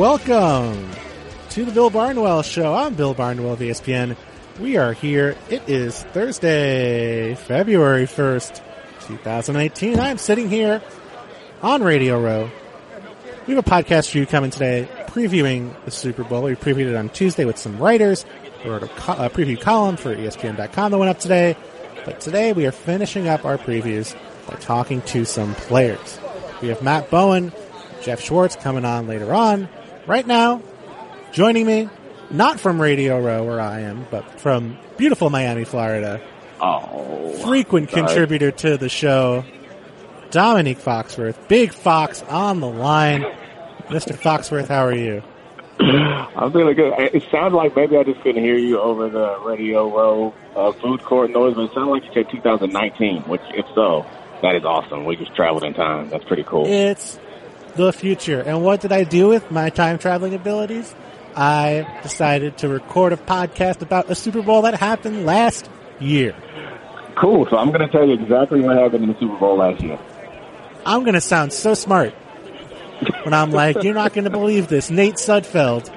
Welcome to the Bill Barnwell Show. I'm Bill Barnwell of ESPN. We are here. It is Thursday, February 1st, 2018. I'm sitting here on Radio Row. We have a podcast for you coming today previewing the Super Bowl. We previewed it on Tuesday with some writers. We wrote a preview column for ESPN.com that went up today. But today we are finishing up our previews by talking to some players. We have Matt Bowen, Jeff Schwartz coming on later on. Right now, joining me, not from Radio Row where I am, but from beautiful Miami, Florida. Frequent contributor to the show, Dominique Foxworth. Big Fox on the line. Mr. Foxworth, how are you? I'm feeling good. It sounded like maybe I just couldn't hear you over the Radio Row food court noise, but it sounded like you said 2019, which, if so, that is awesome. We just traveled in time. That's pretty cool. It's the future. And what did I do with my time-traveling abilities? I decided to record a podcast about a Super Bowl that happened last year. Cool. So I'm going to tell you exactly what happened in the Super Bowl last year. I'm going to sound so smart when I'm like, you're not going to believe this. Nate Sudfeld,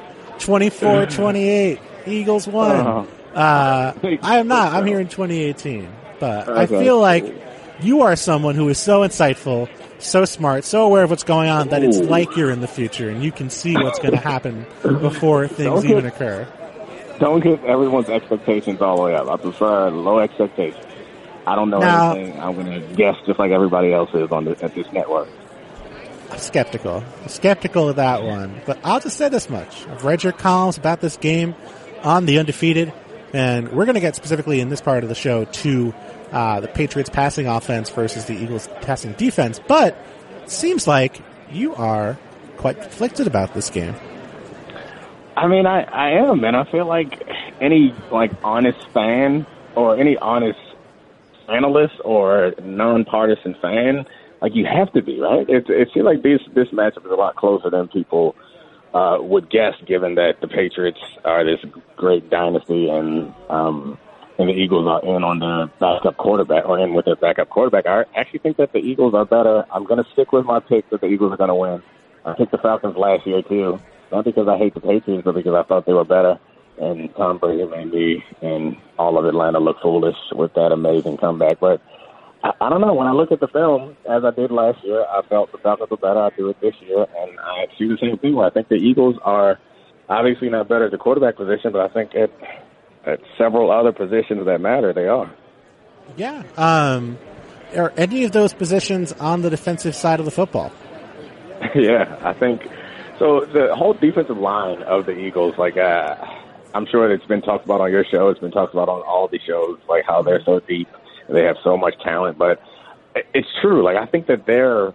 24-28. Eagles won. I am not. I'm here in 2018. But okay. I feel like you are someone who is so insightful, so smart, so aware of what's going on that it's like you're in the future and you can see what's going to happen before things even occur. Don't get everyone's expectations all the way up. I prefer low expectations. I don't know anything. I'm going to guess just like everybody else is at this network. I'm skeptical of that one. But I'll just say this much. I've read your columns about this game on The Undefeated, and we're going to get specifically in this part of the show to the Patriots passing offense versus the Eagles passing defense, but it seems like you are quite conflicted about this game. I mean, I am, and I feel like any honest fan or any honest analyst or nonpartisan fan, you have to be, right? It seems like this matchup is a lot closer than people would guess, given that the Patriots are this great dynasty and the Eagles are in on their backup quarterback, or in with their backup quarterback. I actually think that the Eagles are better. I'm going to stick with my pick that the Eagles are going to win. I picked the Falcons last year, too. Not because I hate the Patriots, but because I thought they were better. And Tom Brady made me and all of Atlanta look foolish with that amazing comeback. But I don't know. When I look at the film, as I did last year, I felt the Falcons were better. I do it this year. And I see the same thing where I think the Eagles are obviously not better at the quarterback position, but I think at several other positions that matter, they are. Yeah. Are any of those positions on the defensive side of the football? Yeah, I think so. The whole defensive line of the Eagles, I'm sure it's been talked about on your show. It's been talked about on all the shows, how they're so deep. They have so much talent, but it's true. I think that their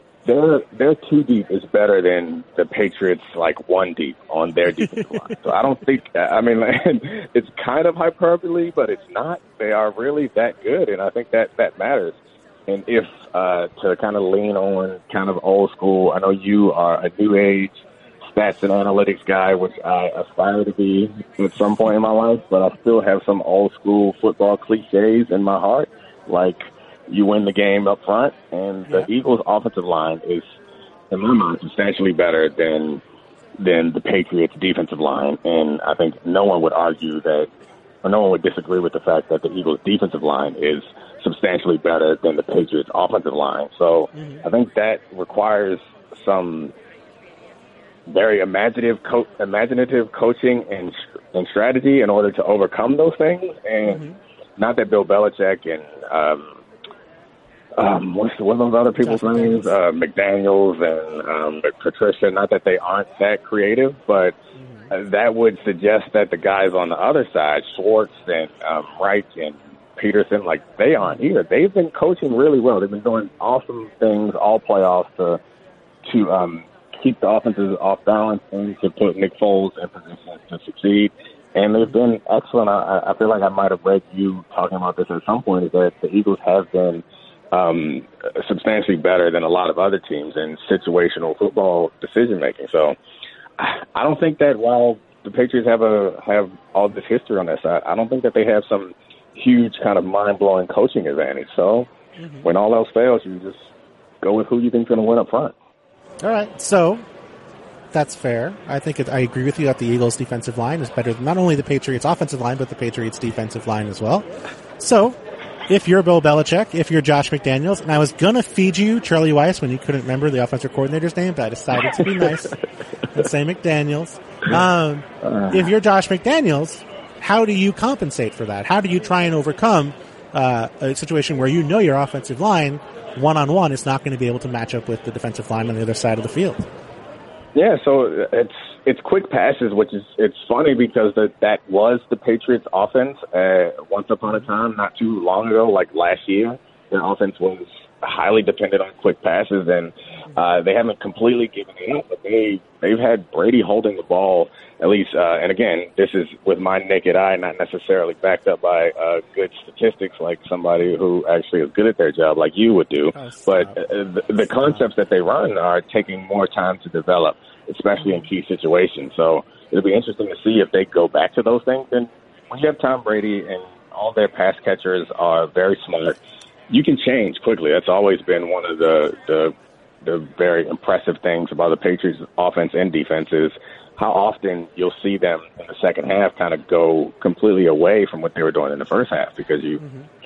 two deep is better than the Patriots one deep on their defensive line. So I don't think, it's kind of hyperbole, but it's not. They are really that good, and I think that matters. And if to kind of lean on kind of old school, I know you are a new age stats and analytics guy, which I aspire to be at some point in my life, but I still have some old school football cliches in my heart, you win the game up front, and the Eagles' offensive line is, in my mind, substantially better than the Patriots' defensive line. And I think no one would argue that, or no one would disagree with the fact that the Eagles' defensive line is substantially better than the Patriots' offensive line. So I think that requires some very imaginative coaching and strategy in order to overcome those things. And not that Bill Belichick and what are those other people's names? McDaniels and Patricia. Not that they aren't that creative, but that would suggest that the guys on the other side, Schwartz and Reich and Peterson, they aren't either. They've been coaching really well. They've been doing awesome things all playoffs to keep the offenses off balance and to put Nick Foles in position to succeed. And they've been excellent. I feel like I might have read you talking about this at some point, is that the Eagles have been substantially better than a lot of other teams in situational football decision-making. So I don't think that while the Patriots have all this history on their side, I don't think that they have some huge kind of mind-blowing coaching advantage. So when all else fails, you just go with who you think is going to win up front. All right. So That's fair. I think I agree with you that the Eagles' defensive line is better than not only the Patriots' offensive line, but the Patriots' defensive line as well. So, if you're Bill Belichick, if you're Josh McDaniels, and I was going to feed you Charlie Weiss when you couldn't remember the offensive coordinator's name, but I decided to be nice and say McDaniels. If you're Josh McDaniels, how do you compensate for that? How do you try and overcome a situation where you know your offensive line, one-on-one, is not going to be able to match up with the defensive line on the other side of the field? Yeah, so it's quick passes, which is it's funny because that was the Patriots' offense once upon a time, not too long ago, like last year. Their offense was highly dependent on quick passes, and they haven't completely given it up, but they've had Brady holding the ball at least. And again, this is with my naked eye, not necessarily backed up by good statistics like somebody who actually is good at their job like you would do. But the concepts that they run are taking more time to develop, especially in key situations. So it'll be interesting to see if they go back to those things. And when you have Tom Brady and all their pass catchers are very smart, you can change quickly. That's always been one of the very impressive things about the Patriots' offense and defense is how often you'll see them in the second half kind of go completely away from what they were doing in the first half because you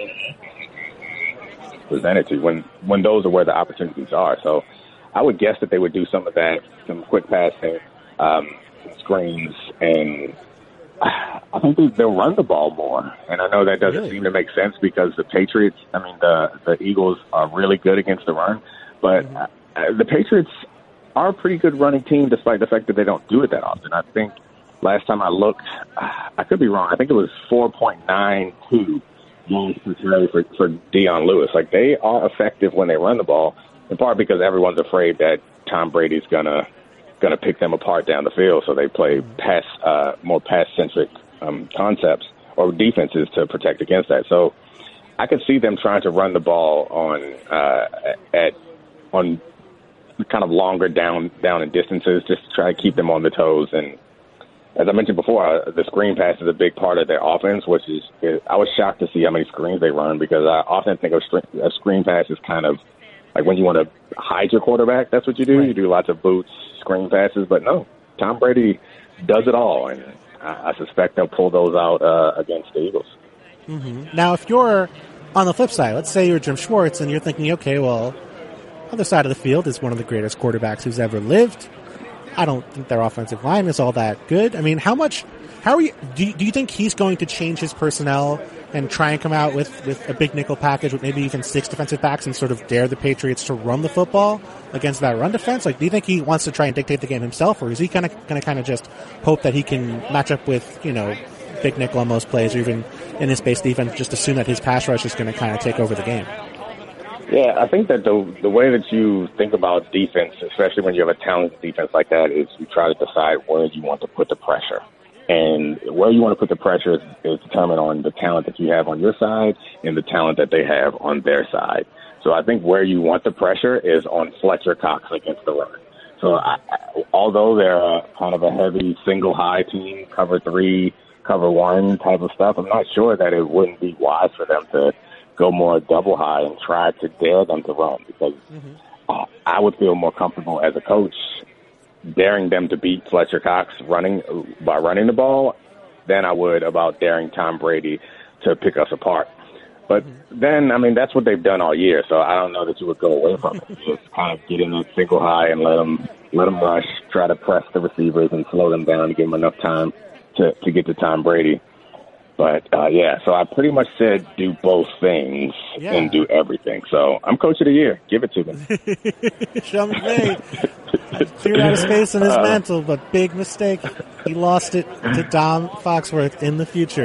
presented to when those are where the opportunities are. So I would guess that they would do some of that, some quick passing, screens, and I think they'll run the ball more. And I know that doesn't seem to make sense because the Patriots, the Eagles are really good against the run, but the Patriots are a pretty good running team despite the fact that they don't do it that often. I think last time I looked, I could be wrong, I think it was 4.92 yards per carry for Deion Lewis. Like, they are effective when they run the ball, in part because everyone's afraid that Tom Brady's gonna pick them apart down the field, so they play more pass-centric concepts or defenses to protect against that. So I could see them trying to run the ball on kind of longer down and distances, just to try to keep them on the toes. And as I mentioned before, the screen pass is a big part of their offense, which is I was shocked to see how many screens they run because I often think of a screen pass as kind of like when you want to hide your quarterback, that's what you do. Right. You do lots of boots, screen passes, but no, Tom Brady does it all, and I suspect they'll pull those out against the Eagles. Mm-hmm. Now, if you're on the flip side, let's say you're Jim Schwartz and you're thinking, okay, well, other side of the field is one of the greatest quarterbacks who's ever lived. I don't think their offensive line is all that good. I mean, do you think he's going to change his personnel and try and come out with a big nickel package with maybe even 6 defensive backs and sort of dare the Patriots to run the football against that run defense? Like, do you think he wants to try and dictate the game himself, or is he going to just hope that he can match up with, big nickel on most plays, or even in his base defense, just assume that his pass rush is going to kind of take over the game? Yeah, I think that the way that you think about defense, especially when you have a talented defense like that, is you try to decide where you want to put the pressure. And where you want to put the pressure is determined on the talent that you have on your side and the talent that they have on their side. So I think where you want the pressure is on Fletcher Cox against the run. So although they're kind of a heavy single high team, cover 3, cover 1 type of stuff, I'm not sure that it wouldn't be wise for them to go more double high and try to dare them to run because I would feel more comfortable as a coach daring them to beat Fletcher Cox by running the ball than I would about daring Tom Brady to pick us apart. But then, that's what they've done all year, so I don't know that you would go away from it. Just kind of get in that single high and let them rush, try to press the receivers and slow them down to give them enough time to get to Tom Brady. But, so I pretty much said do both things and do everything. So I'm coach of the year. Give it to me. Sean McVay cleared out of space in his mantle, but big mistake. He lost it to Dom Foxworth in the future.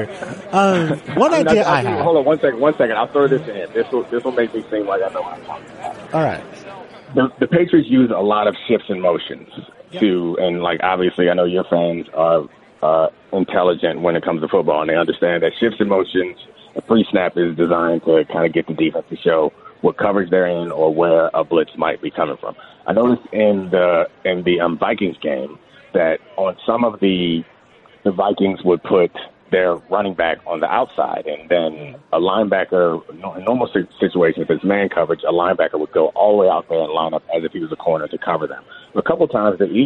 One idea I have. Hold on one second. I'll throw this in. This will make me seem like I know what I'm talking about. All right. The Patriots use a lot of shifts and motions and obviously I know your fans are intelligent when it comes to football, and they understand that shifts and motions, a pre-snap is designed to kind of get the defense to show what coverage they're in or where a blitz might be coming from. I noticed in the Vikings game that on some of the Vikings would put their running back on the outside, and then a linebacker, in normal situations, if it's man coverage, a linebacker would go all the way out there and line up as if he was a corner to cover them. A couple of times the Eagles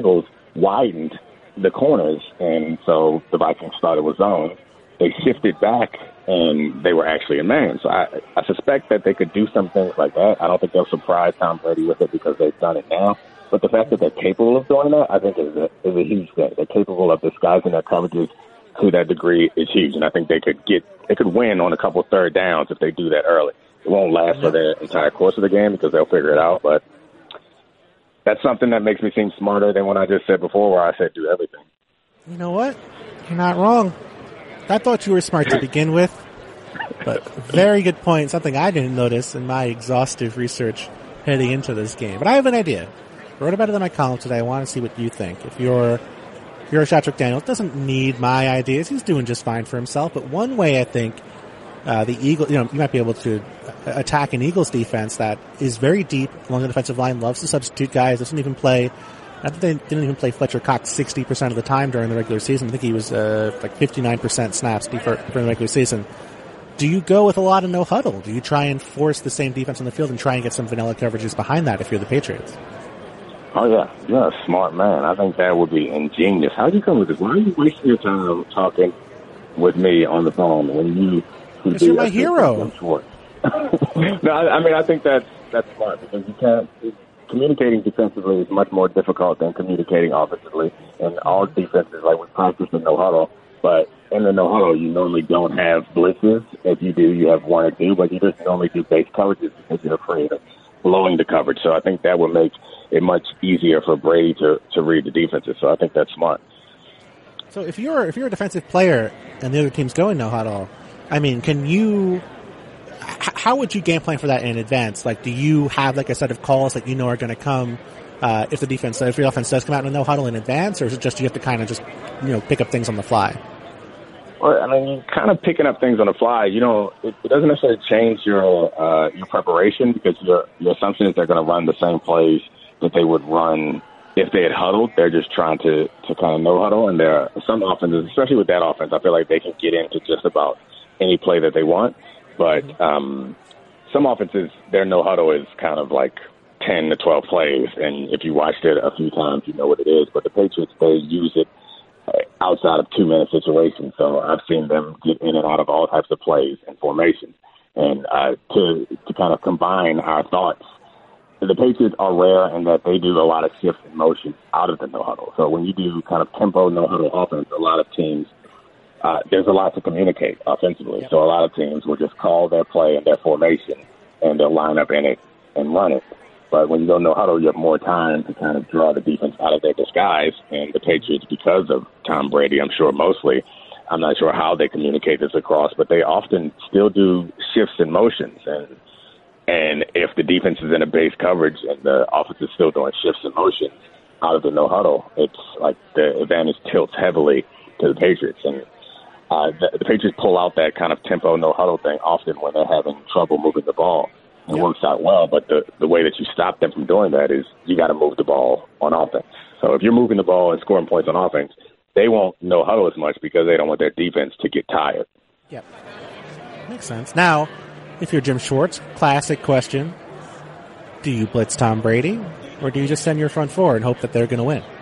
widened the corners, and so the Vikings thought it was zone. They shifted back, and they were actually in man. So I suspect that they could do some things like that. I don't think they'll surprise Tom Brady with it because they've done it now. But the fact that they're capable of doing that, I think, is a huge thing. They're capable of disguising their coverages to that degree is huge, and I think they could win on a couple third downs if they do that early. It won't last for the entire course of the game because they'll figure it out, but that's something that makes me seem smarter than what I just said before where I said do everything. You know what? You're not wrong. I thought you were smart to begin with, but very good point. Something I didn't notice in my exhaustive research heading into this game. But I have an idea. I wrote about it in my column today. I want to see what you think. If you're Shatrick Daniels, doesn't need my ideas. He's doing just fine for himself. But one way I think the Eagles, you might be able to attack an Eagles defense that is very deep along the defensive line, loves to substitute guys, doesn't even play. I think they didn't even play Fletcher Cox 60% of the time during the regular season. I think he was like 59% snaps for the regular season. Do you go with a lot of no huddle? Do you try and force the same defense on the field and try and get some vanilla coverages behind that if you're the Patriots? Oh, yeah. You're a smart man. I think that would be ingenious. How'd you come with this? Why are you wasting your time talking with me on the phone when you... Because you're my hero. No, I mean, I think that's smart because you can't... Communicating defensively is much more difficult than communicating offensively. And all defenses, like we practice in no huddle, but in the no huddle, you normally don't have blitzes. If you do, you have one or two, but you just normally do base coverages because you're afraid of blowing the coverage. So I think that would make it much easier for Brady to read the defenses. So I think that's smart. So if you're a defensive player and the other team's going no huddle, I mean, how would you game plan for that in advance? Like, do you have like a set of calls that you know are going to come if your offense does come out in a no huddle in advance, or is it just you have to kind of just pick up things on the fly? Well, I mean, you're kind of picking up things on the fly. It doesn't necessarily change your preparation because your assumption is they're going to run the same plays that they would run if they had huddled. They're just trying to kind of no huddle, and there are some offenses, especially with that offense, I feel like they can get into just about any play that they want. But some offenses, their no huddle is kind of like 10 to 12 plays, and if you watched it a few times, you know what it is. But the Patriots, they use it outside of 2-minute situations. So I've seen them get in and out of all types of plays and formations. And to kind of combine our thoughts, the Patriots are rare in that they do a lot of shifts in motion out of the no huddle. So when you do kind of tempo no huddle offense, a lot of teams, there's a lot to communicate offensively. Yep. So a lot of teams will just call their play and their formation, and they'll line up in it and run it. But when you go no huddle, you have more time to kind of draw the defense out of their disguise. And the Patriots, because of Tom Brady, I'm sure mostly, I'm not sure how they communicate this across, but they often still do shifts in motions. And if the defense is in a base coverage and the offense is still doing shifts in motions out of the no huddle, it's like the advantage tilts heavily to the Patriots. And the Patriots pull out that kind of tempo no huddle thing often when they're having trouble moving the ball. It works out well, but the way that you stop them from doing that is you got to move the ball on offense. So if you're moving the ball and scoring points on offense, they won't no huddle as much because they don't want their defense to get tired. Yep. Makes sense. Now, if you're Jim Schwartz, classic question, do you blitz Tom Brady or do you just send your front four and hope that they're going to win?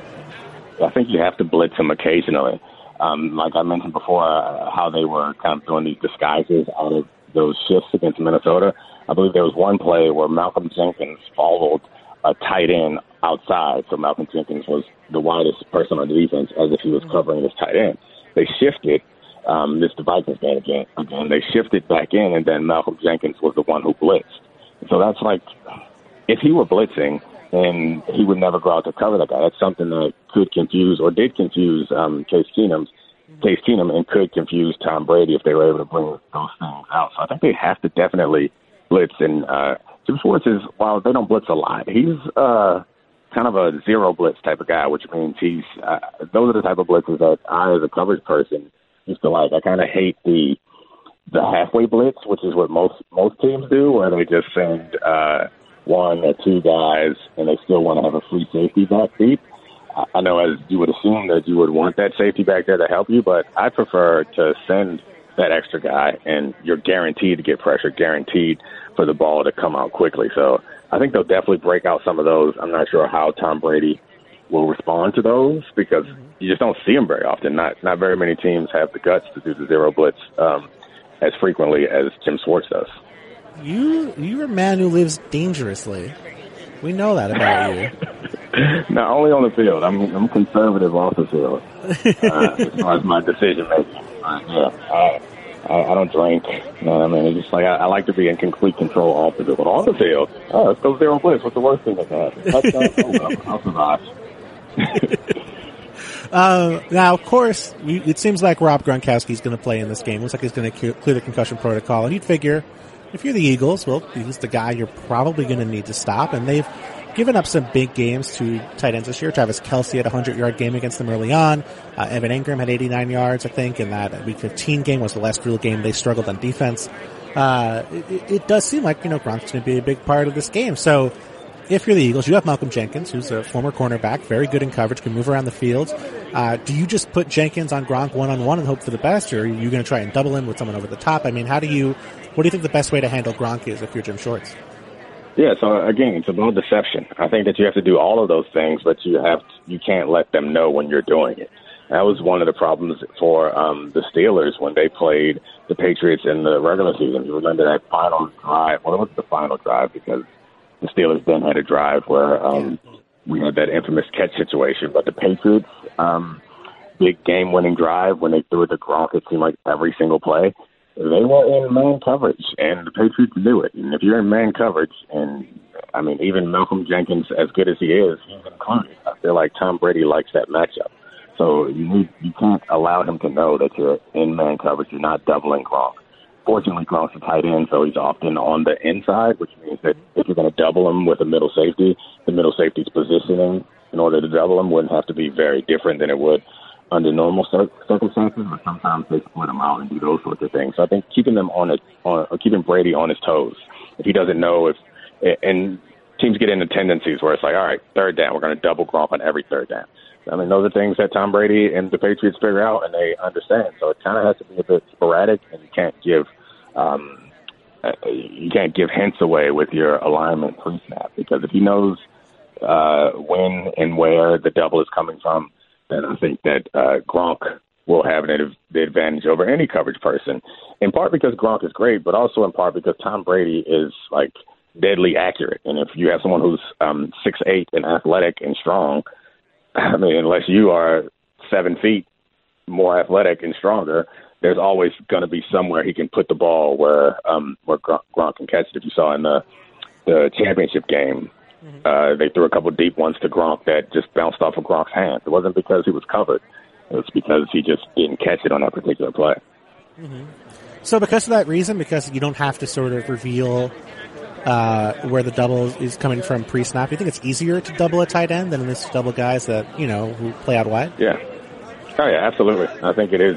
I think you have to blitz him occasionally. Like I mentioned before, how they were kind of doing these disguises out of those shifts against Minnesota. I believe there was one play where Malcolm Jenkins followed a tight end outside. So Malcolm Jenkins was the widest person on the defense as if he was covering this tight end. They shifted, this the Vikings game again. They shifted back in, and then Malcolm Jenkins was the one who blitzed. So that's like, if he were blitzing, and he would never go out to cover that guy. That's something that could confuse or did confuse Case Keenum and could confuse Tom Brady if they were able to bring those things out. So I think they have to definitely blitz. And Jim Schwartz is, while they don't blitz a lot, he's kind of a zero blitz type of guy, which means he's those are the type of blitzes that I, as a coverage person, used to like. I kind of hate the halfway blitz, which is what most teams do, where they just send one or two guys and they still want to have a free safety back deep. I know, as you would assume, that you would want that safety back there to help you, but I prefer to send that extra guy, and you're guaranteed to get pressure, guaranteed for the ball to come out quickly. So I think they'll definitely break out some of those. I'm not sure how Tom Brady will respond to those because you just don't see them very often. Not very many teams have the guts to do the zero blitz as frequently as Jim Schwartz does. You're a man who lives dangerously. We know that about you. Not only on the field. I'm conservative off the field as far as my decision making. I don't drink. You know what I mean? It's just like I like to be in complete control off the field. But on the field, let's go zero blitz. What's the worst thing that can happen? I'll survive. Now, of course, it seems like Rob Gronkowski's going to play in this game. Looks like he's going to clear the concussion protocol. And you'd figure, if you're the Eagles, well, he's the guy you're probably going to need to stop. And they've given up some big games to tight ends this year. Travis Kelce had a 100-yard game against them early on. Evan Ingram had 89 yards, I think, and that Week 15 game was the last real game they struggled on defense. It does seem like, Gronk's going to be a big part of this game. So if you're the Eagles, you have Malcolm Jenkins, who's a former cornerback, very good in coverage, can move around the field. Do you just put Jenkins on Gronk one-on-one and hope for the best, or are you going to try and double him with someone over the top? I mean, what do you think the best way to handle Gronk is if you're Jim Schwartz? Yeah, so again, it's about deception. I think that you have to do all of those things, but you can't let them know when you're doing it. That was one of the problems for the Steelers when they played the Patriots in the regular season. You remember that final drive? Well, it wasn't the final drive because the Steelers then had a drive where we had that infamous catch situation. But the Patriots, big game-winning drive when they threw it to Gronk, it seemed like every single play. They were in man coverage, and the Patriots knew it. And if you're in man coverage, and, I mean, even Malcolm Jenkins, as good as he is, he's included. I feel like Tom Brady likes that matchup. So you can't allow him to know that you're in man coverage. You're not doubling Gronk. Fortunately, Gronk's a tight end, so he's often on the inside, which means that if you're going to double him with a middle safety, the middle safety's positioning in order to double him wouldn't have to be very different than it would under normal circumstances, but sometimes they split them out and do those sorts of things. So I think keeping them keeping Brady on his toes. If he doesn't know and teams get into tendencies where it's like, all right, third down, we're going to double Gronk on every third down. I mean, those are things that Tom Brady and the Patriots figure out and they understand. So it kind of has to be a bit sporadic, and you can't give hints away with your alignment pre-snap, because if he knows when and where the double is coming from, then I think that Gronk will have the advantage over any coverage person, in part because Gronk is great, but also in part because Tom Brady is, like, deadly accurate. And if you have someone who's 6'8" and athletic and strong, I mean, unless you are 7 feet more athletic and stronger, there's always going to be somewhere he can put the ball where Gronk can catch it. If you saw in the championship game, they threw a couple deep ones to Gronk that just bounced off of Gronk's hands. It wasn't because he was covered. It was because he just didn't catch it on that particular play. Mm-hmm. So because of that reason, because you don't have to sort of reveal where the double is coming from pre-snap, you think it's easier to double a tight end than this double guys that, who play out wide? Yeah. Oh, yeah, absolutely. I think it is.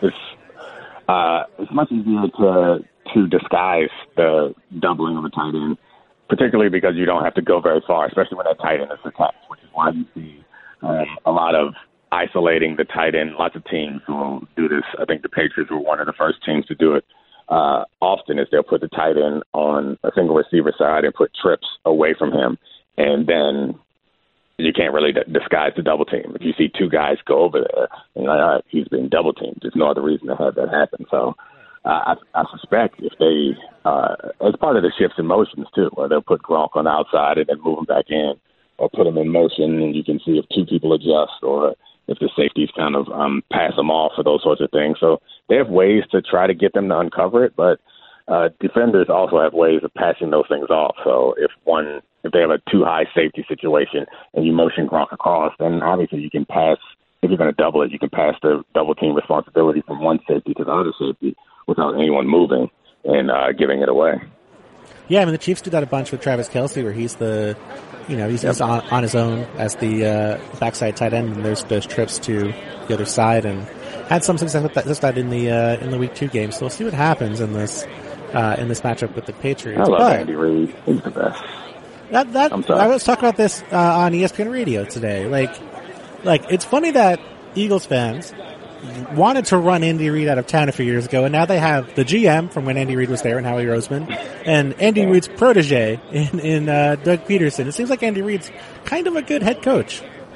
It's much easier to disguise the doubling of a tight end, particularly because you don't have to go very far, especially when that tight end is attached, which is why you see a lot of isolating the tight end. Lots of teams will do this. I think the Patriots were one of the first teams to do it. Often is they'll put the tight end on a single receiver side and put trips away from him, and then you can't really disguise the double team. If you see two guys go over there, and you're like, all right, he's being double teamed. There's no other reason to have that happen. So I suspect if they, as part of the shifts in motions too, where they'll put Gronk on the outside and then move him back in, or put him in motion, and you can see if two people adjust, or if the safeties kind of pass them off, or those sorts of things. So they have ways to try to get them to uncover it, but defenders also have ways of passing those things off. So if they have a too high safety situation and you motion Gronk across, then obviously you can pass. If you're going to double it, you can pass the double team responsibility from one safety to the other safety without anyone moving and giving it away. Yeah, I mean, the Chiefs do that a bunch with Travis Kelce, where he's he's on his own as the backside tight end, and there's trips to the other side, and had some success with that in the Week 2 game. So we'll see what happens in this matchup with the Patriots. I love Andy Reid. He's the best. I was talking about this on ESPN Radio today. Like it's funny that Eagles fans wanted to run Andy Reid out of town a few years ago, and now they have the GM from when Andy Reid was there, and Howie Roseman, and Andy Reid's protege in Doug Peterson. It seems like Andy Reid's kind of a good head coach.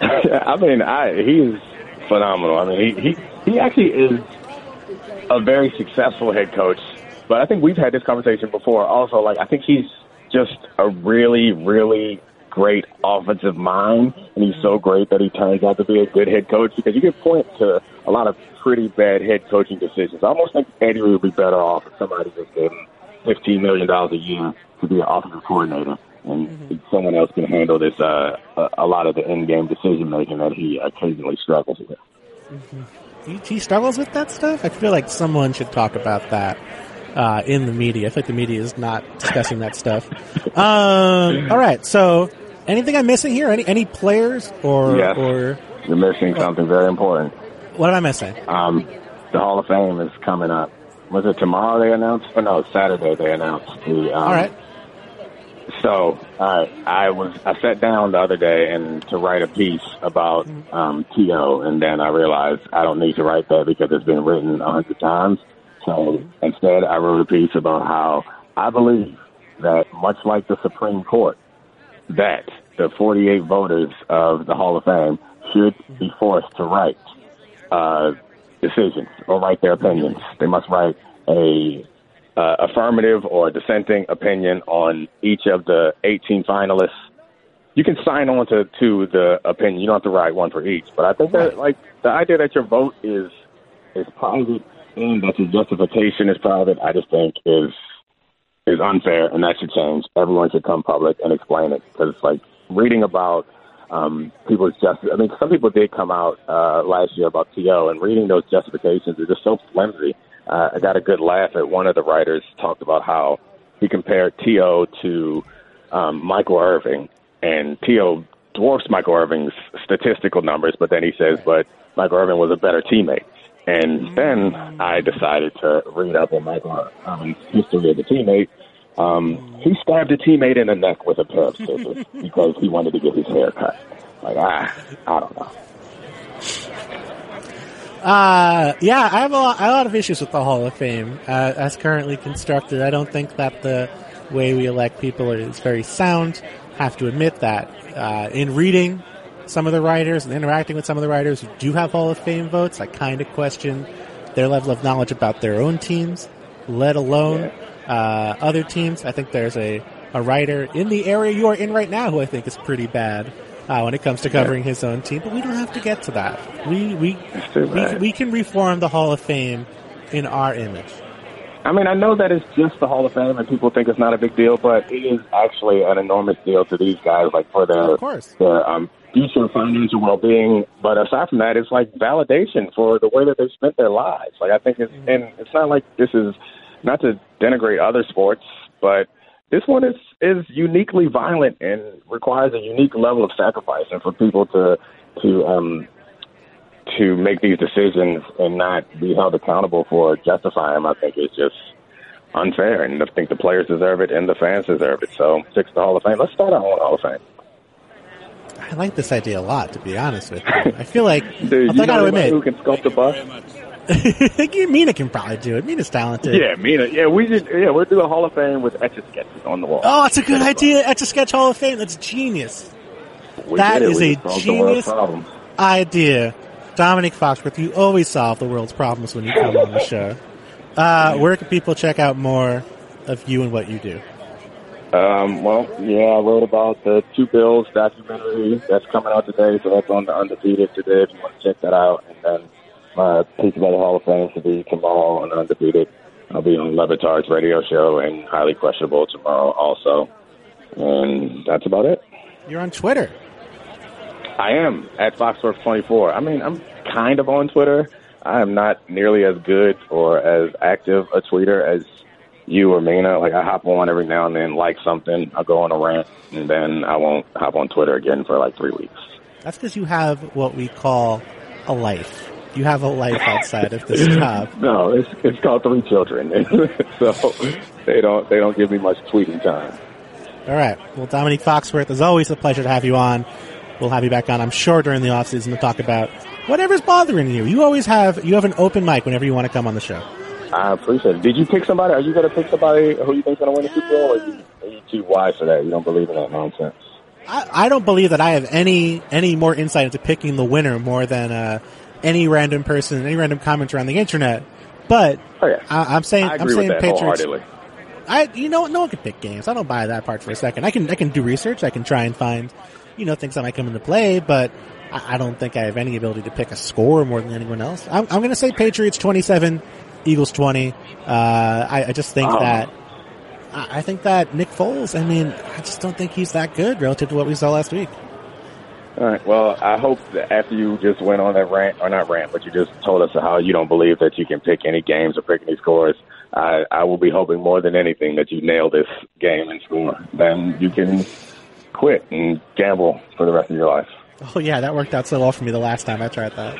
I mean, he is phenomenal. I mean, he actually is a very successful head coach. But I think we've had this conversation before. Also, like, I think he's just a really, really great offensive mind, and he's so great that he turns out to be a good head coach, because you can point to a lot of pretty bad head coaching decisions. I almost think Eddie would be better off if somebody just gave him $15 million a year to be an offensive coordinator, and someone else can handle this a lot of the in-game decision-making that he occasionally struggles with. He struggles with that stuff? I feel like someone should talk about that in the media. I feel like the media is not discussing that stuff. All right, so anything I'm missing here? Any players or? Yes, you're missing something very important. What am I missing? The Hall of Fame is coming up. Was it tomorrow they announced? Oh, no, Saturday they announced. All right. So I sat down the other day to write a piece about T.O., and then I realized I don't need to write that because it's been written 100 times. So instead, I wrote a piece about how I believe that, much like the Supreme Court, that the 48 voters of the Hall of Fame should be forced to write decisions or write their opinions. They must write a affirmative or dissenting opinion on each of the 18 finalists. You can sign on to the opinion. You don't have to write one for each. But I think that, like, the idea that your vote is private and that your justification is private, I just think is unfair, and that should change. Everyone should come public and explain it, because it's like reading about people's justice. I mean, some people did come out last year about T.O., and reading those justifications is just so flimsy. I got a good laugh at one of the writers talked about how he compared T.O. to Michael Irving, and T.O. dwarfs Michael Irving's statistical numbers, but then he says, but Michael Irving was a better teammate. And then I decided to read up on Michael Irving's history as a teammate. He stabbed a teammate in the neck with a pair of scissors because he wanted to get his hair cut. Like, I don't know. Yeah, I have a lot of issues with the Hall of Fame as currently constructed. I don't think that the way we elect people is very sound. Have to admit that. In reading some of the writers and interacting with some of the writers who do have Hall of Fame votes, I kind of question their level of knowledge about their own teams, let alone other teams. I think there's a writer in the area you are in right now who I think is pretty bad when it comes to covering his own team, but we don't have to get to that. We can reform the Hall of Fame in our image. I mean, I know that it's just the Hall of Fame and people think it's not a big deal, but it is actually an enormous deal to these guys, like for their future financial well-being. But aside from that, it's like validation for the way that they've spent their lives. Like, I think and it's not like this is not to denigrate other sports, but this one is uniquely violent and requires a unique level of sacrifice. And for people to make these decisions and not be held accountable for justifying them, I think is just unfair. And I think the players deserve it and the fans deserve it. So fix the Hall of Fame. Let's start our own Hall of Fame. I like this idea a lot, to be honest with you. I feel like, dude, I gotta admit, who can sculpt a bus? Mina can probably do it. Mina's talented. Yeah, Mina. Yeah, we'll do a Hall of Fame with Etch-a-Sketches on the wall. Oh, that's a good idea. Etch-a-Sketch Hall of Fame. That's genius. That is a genius idea. Dominic Foxworth, you always solve the world's problems when you come on the show. Where can people check out more of you and what you do? I wrote about the Two Bills documentary that's coming out today, so that's on the Undefeated today if you want to check that out. And then my piece about the Hall of Fame should be tomorrow on Undefeated. I'll be on Le Batard's radio show and Highly Questionable tomorrow also. And that's about it. You're on Twitter. I am, at Foxworth24. I mean, I'm kind of on Twitter. I am not nearly as good or as active a tweeter as you or Mina. Like, I hop on every now and then, like something, I'll go on a rant, and then I won't hop on Twitter again for like 3 weeks. That's because you have what we call a life. You have a life outside of this job. No, it's called 3 children, so they don't give me much tweeting time. All right. Well, Dominique Foxworth, it's always a pleasure to have you on. We'll have you back on, I'm sure, during the off season to talk about whatever's bothering you. You have an open mic whenever you want to come on the show. I appreciate it. Did you pick somebody? Are you going to pick somebody who you think's going to win the Super Bowl, or are you too wise for that? You don't believe in that nonsense? I don't believe that I have any more insight into picking the winner more than any random person, any random commenter on the internet. But I'm saying I agree with that Patriots. wholeheartedly. No one can pick games. I don't buy that part for a second. I can do research. I can try and find, things that might come into play, but I don't think I have any ability to pick a score more than anyone else. I'm going to say Patriots 27, Eagles 20. I just think I think that Nick Foles, I just don't think he's that good relative to what we saw last week. All right. Well, I hope that after you just went on that rant, or not rant, but you just told us how you don't believe that you can pick any games or pick any scores, I will be hoping more than anything that you nail this game and score. Then you can quit and gamble for the rest of your life. Oh, yeah, that worked out so well for me the last time I tried that.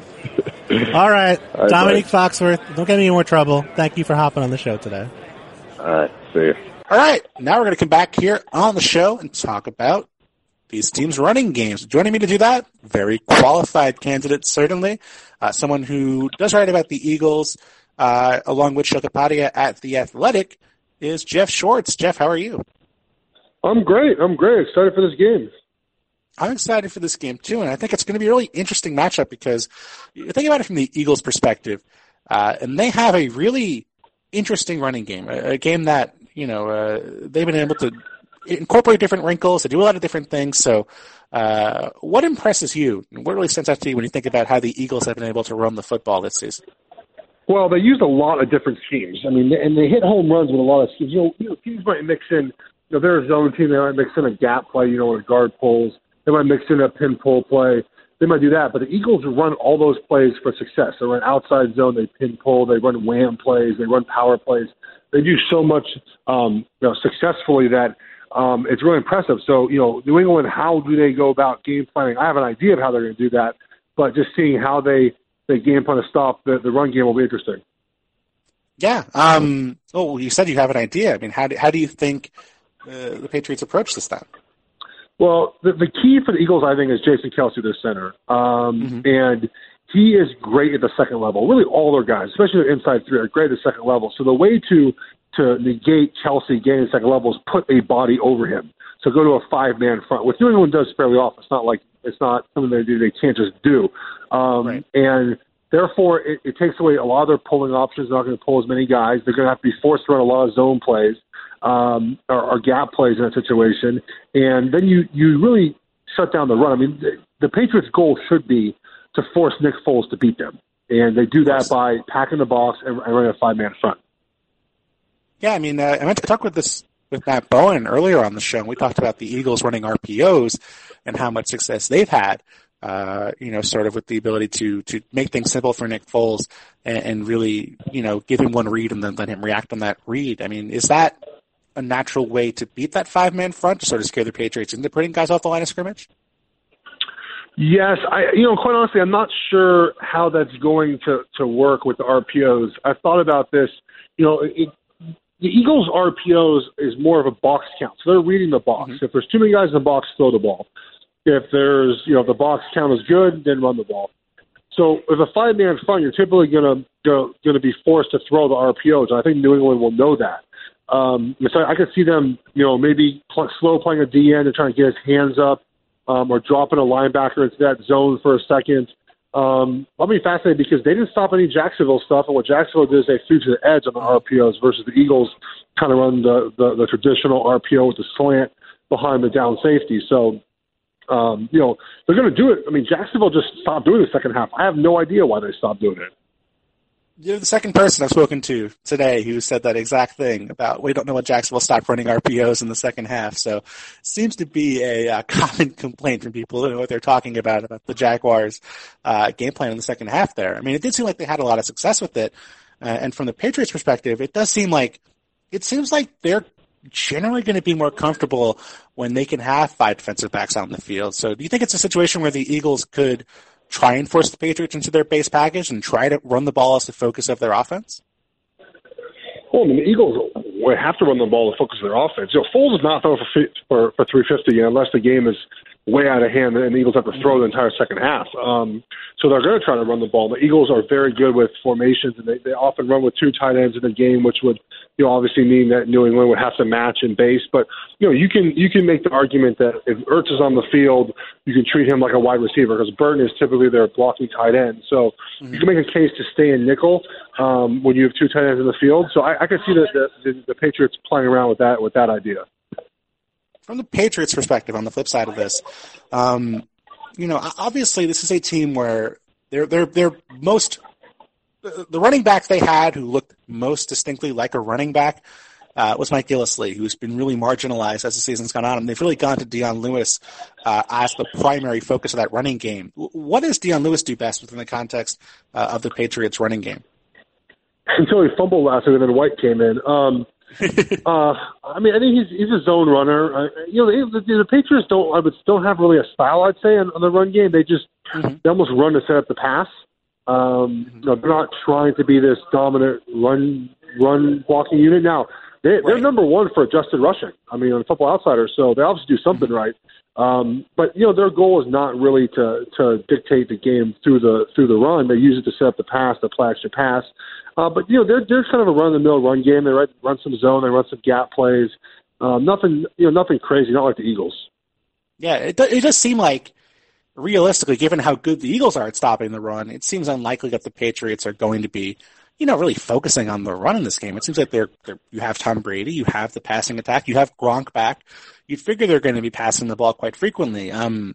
All right, Dominique Foxworth, don't get me in more trouble. Thank you for hopping on the show today. All right, see you. All right, now we're going to come back here on the show and talk about these teams' running games. Joining me to do that, very qualified candidate, certainly. Someone who does write about the Eagles, along with Shokapadia at The Athletic, is Jeff Schwartz. Jeff, how are you? I'm great. Excited for this game. I'm excited for this game, too, and I think it's going to be a really interesting matchup because you think about it from the Eagles' perspective, and they have a really interesting running game, a game that, they've been able to incorporate different wrinkles, to do a lot of different things. So what impresses you? What really stands out to you when you think about how the Eagles have been able to run the football this season? Well, they used a lot of different schemes. And they hit home runs with a lot of schemes. Teams might mix in, they're a zone team, they might mix in a gap play, when a guard pulls. They might mix in a pin pull play. They might do that. But the Eagles run all those plays for success. They run outside zone, they pin pull, they run wham plays, they run power plays. They do so much successfully that it's really impressive. So, New England, how do they go about game planning? I have an idea of how they're going to do that, but just seeing how they game plan to stop the run game will be interesting. Yeah. You said you have an idea. How do you think the Patriots approach this then? Well, the key for the Eagles, I think, is Jason Kelce, their center. And he is great at the second level. Really, all their guys, especially the inside three, are great at the second level. So the way to negate Kelce getting the second level is put a body over him. So go to a five-man front, which New England does fairly often. It's not something they can't just do. Right. And therefore, it takes away a lot of their pulling options. They're not going to pull as many guys. They're going to have to be forced to run a lot of zone plays or gap plays in that situation. And then you really shut down the run. The Patriots' goal should be to force Nick Foles to beat them. And they do that by packing the box and running a five-man front. Yeah, I meant to talk with Matt Bowen earlier on the show, and we talked about the Eagles running RPOs and how much success they've had, sort of with the ability to make things simple for Nick Foles and really, give him one read and then let him react on that read. Is that a natural way to beat that five-man front to sort of scare the Patriots into putting guys off the line of scrimmage? Yes, quite honestly, I'm not sure how that's going to work with the RPOs. I've thought about this. The Eagles' RPOs is more of a box count, so they're reading the box. If there's too many guys in the box, throw the ball. If there's, if the box count is good, then run the ball. So with a five-man front, you're typically going to be forced to throw the RPOs. And I think New England will know that. So I could see them, maybe slow playing a DN and trying to get his hands up, or dropping a linebacker into that zone for a second. I'll be fascinated because they didn't stop any Jacksonville stuff, and what Jacksonville did is they threw to the edge on the RPOs versus the Eagles kind of run the traditional RPO with the slant behind the down safety. So, they're going to do it. Jacksonville just stopped doing the second half. I have no idea why they stopped doing it. You're the second person I've spoken to today who said that exact thing about we don't know what Jacksonville stopped running RPOs in the second half. So it seems to be a common complaint from people who know what they're talking about the Jaguars' game plan in the second half there. It did seem like they had a lot of success with it. And from the Patriots' perspective, it seems like they're generally going to be more comfortable when they can have five defensive backs out in the field. So do you think it's a situation where the Eagles could try and force the Patriots into their base package and try to run the ball as the focus of their offense? Well, the Eagles would have to run the ball to focus their offense. Foles is not throwing for 350 unless the game is way out of hand, and the Eagles have to throw the entire second half. So they're going to try to run the ball. The Eagles are very good with formations, and they often run with two tight ends in the game, which would obviously mean that New England would have to match in base. But you can make the argument that if Ertz is on the field, you can treat him like a wide receiver because Burton is typically their blocking tight end. So you can make a case to stay in nickel when you have two tight ends in the field. So I can see the Patriots playing around with that idea. From the Patriots' perspective, on the flip side of this, obviously this is a team where they're most the running back they had who looked most distinctly like a running back was Mike Gillislee, who's been really marginalized as the season's gone on, and they've really gone to Dion Lewis as the primary focus of that running game. What does Dion Lewis do best within the context of the Patriots' running game? Until he fumbled last week and then White came in. I think he's a zone runner. The Patriots don't have really a style, I'd say, on the run game. They just they almost run to set up the pass. They're not trying to be this dominant run blocking unit. Now they're number one for adjusted rushing. On Football Outsiders, so they obviously do something right. But their goal is not really to dictate the game through the run. They use it to set up the pass, the play action pass. But they're kind of a run-of-the-mill run game. They run some zone, they run some gap plays. Nothing crazy, not like the Eagles. Yeah, it does seem like, realistically, given how good the Eagles are at stopping the run, it seems unlikely that the Patriots are going to be, really focusing on the run in this game. It seems like you have Tom Brady, you have the passing attack, you have Gronk back. You'd figure they're going to be passing the ball quite frequently.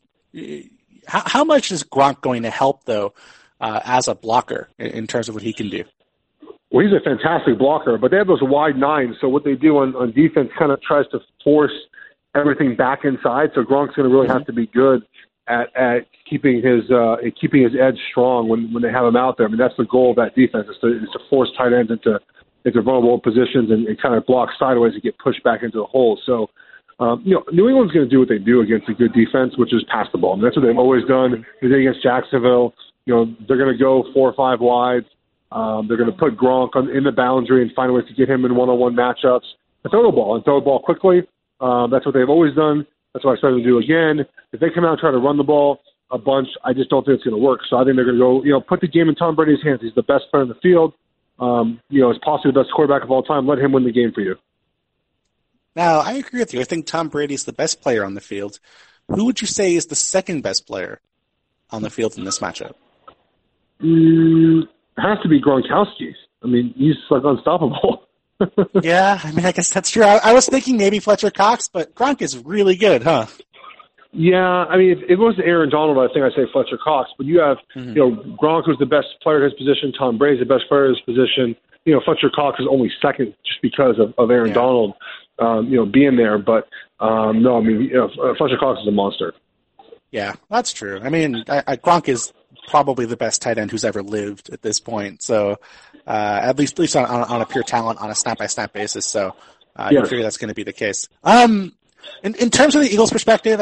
How much is Gronk going to help, though, as a blocker in terms of what he can do? Well, he's a fantastic blocker, but they have those wide nines, so what they do on defense kind of tries to force everything back inside, so Gronk's going to really have to be good at keeping his edge strong when they have him out there. That's the goal of that defense, is to force tight ends into vulnerable positions and kind of block sideways and get pushed back into the hole. So, New England's going to do what they do against a good defense, which is pass the ball. That's what they've always done. They did against Jacksonville. They're going to go 4 or 5 wides. They're going to put Gronk in the boundary and find ways to get him in one-on-one matchups and throw the ball quickly. That's what they've always done. That's what I started to do again. If they come out and try to run the ball a bunch, I just don't think it's going to work. So I think they're going to go, put the game in Tom Brady's hands. He's the best player in the field. Is possibly the best quarterback of all time. Let him win the game for you. Now, I agree with you. I think Tom Brady's the best player on the field. Who would you say is the second best player on the field in this matchup? It has to be Gronkowski. He's like unstoppable. Yeah, I guess that's true. I was thinking maybe Fletcher Cox, but Gronk is really good, huh? Yeah, if it was Aaron Donald, I think I'd say Fletcher Cox. But you have, Gronk was the best player at his position. Tom Brady's the best player at his position. Fletcher Cox is only second just because of Aaron Donald, being there. But Fletcher Cox is a monster. Yeah, that's true. Gronk is probably the best tight end who's ever lived at this point. So, at least on a pure talent, on a snap-by-snap basis. So, you figure that's going to be the case. In terms of the Eagles' perspective,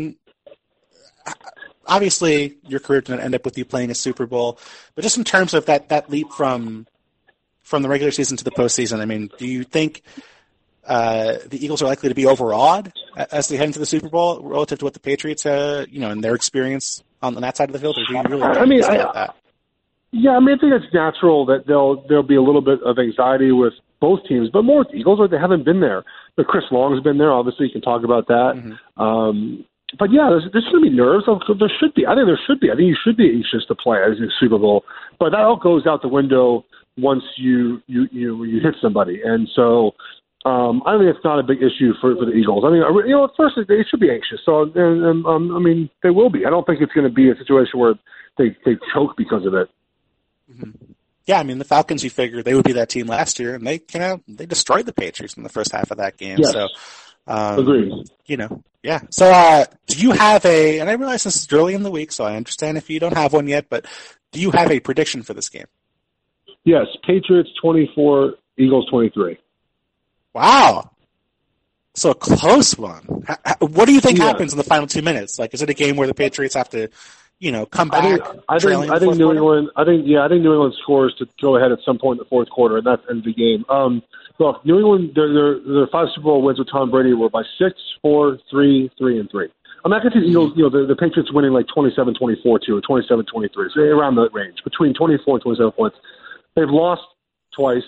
obviously your career didn't end up with you playing a Super Bowl, but just in terms of that leap from the regular season to the postseason, do you think the Eagles are likely to be overawed as they head into the Super Bowl relative to what the Patriots, in their experience on that side of the field? Or do you really about that? Yeah, I think it's natural that there'll be a little bit of anxiety with both teams, but more with the Eagles, they haven't been there. But Chris Long's been there. Obviously, you can talk about that. Mm-hmm. But yeah, there's going to be nerves. There should be. I think there should be. I think you should be anxious to play as a Super Bowl. But that all goes out the window once you hit somebody. And so I think it's not a big issue for the Eagles. At first they should be anxious. So they will be. I don't think it's going to be a situation where they choke because of it. Mm-hmm. Yeah, the Falcons, you figure they would be that team last year, and they destroyed the Patriots in the first half of that game. Yes. So, agreed. Yeah. So, do you have and I realize this is early in the week, so I understand if you don't have one yet, but do you have a prediction for this game? Yes, Patriots 24, Eagles 23. Wow. So a close one. What do you think happens in the final 2 minutes? Is it a game where the Patriots have to, come back? I think New England. I think New England scores to go ahead at some point in the fourth quarter, and that's the end of the game. Look, New England, their 5 Super Bowl wins with Tom Brady were by 6, 4, 3, 3, and 3. I'm not going to see the Eagles, the Patriots winning like 27-24 too, or 27-23, so around that range, between 24 and 27 points. They've lost twice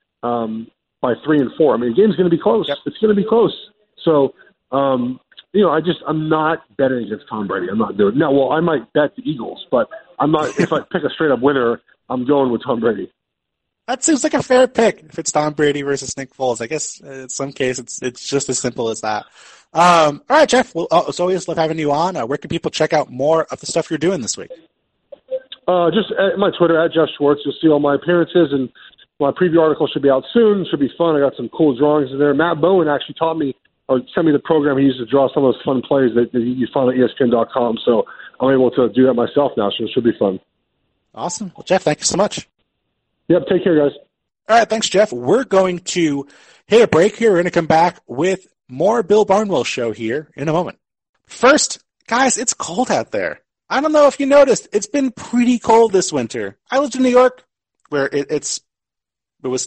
by 3 and 4. I mean, the game's going to be close. Yep. It's going to be close. So, I'm not betting against Tom Brady. I'm not doing it. No, well, I might bet the Eagles, but I'm not. If I pick a straight up winner, I'm going with Tom Brady. That seems like a fair pick if it's Tom Brady versus Nick Foles. I guess in some case it's just as simple as that. All right, Jeff. Well, it's always love having you on. Where can people check out more of the stuff you're doing this week? Just at my Twitter, at Jeff Schwartz. You'll see all my appearances, and my preview article should be out soon. Should be fun. I got some cool drawings in there. Matt Bowen actually taught me, or sent me the program he used to draw some of those fun plays that you find on ESPN.com. So I'm able to do that myself now, so it should be fun. Awesome. Well, Jeff, thank you so much. Yep, take care, guys. All right, thanks, Jeff. We're going to hit a break here. We're going to come back with more Bill Barnwell show here in a moment. First, guys, it's cold out there. I don't know if you noticed. It's been pretty cold this winter. I lived in New York, where it was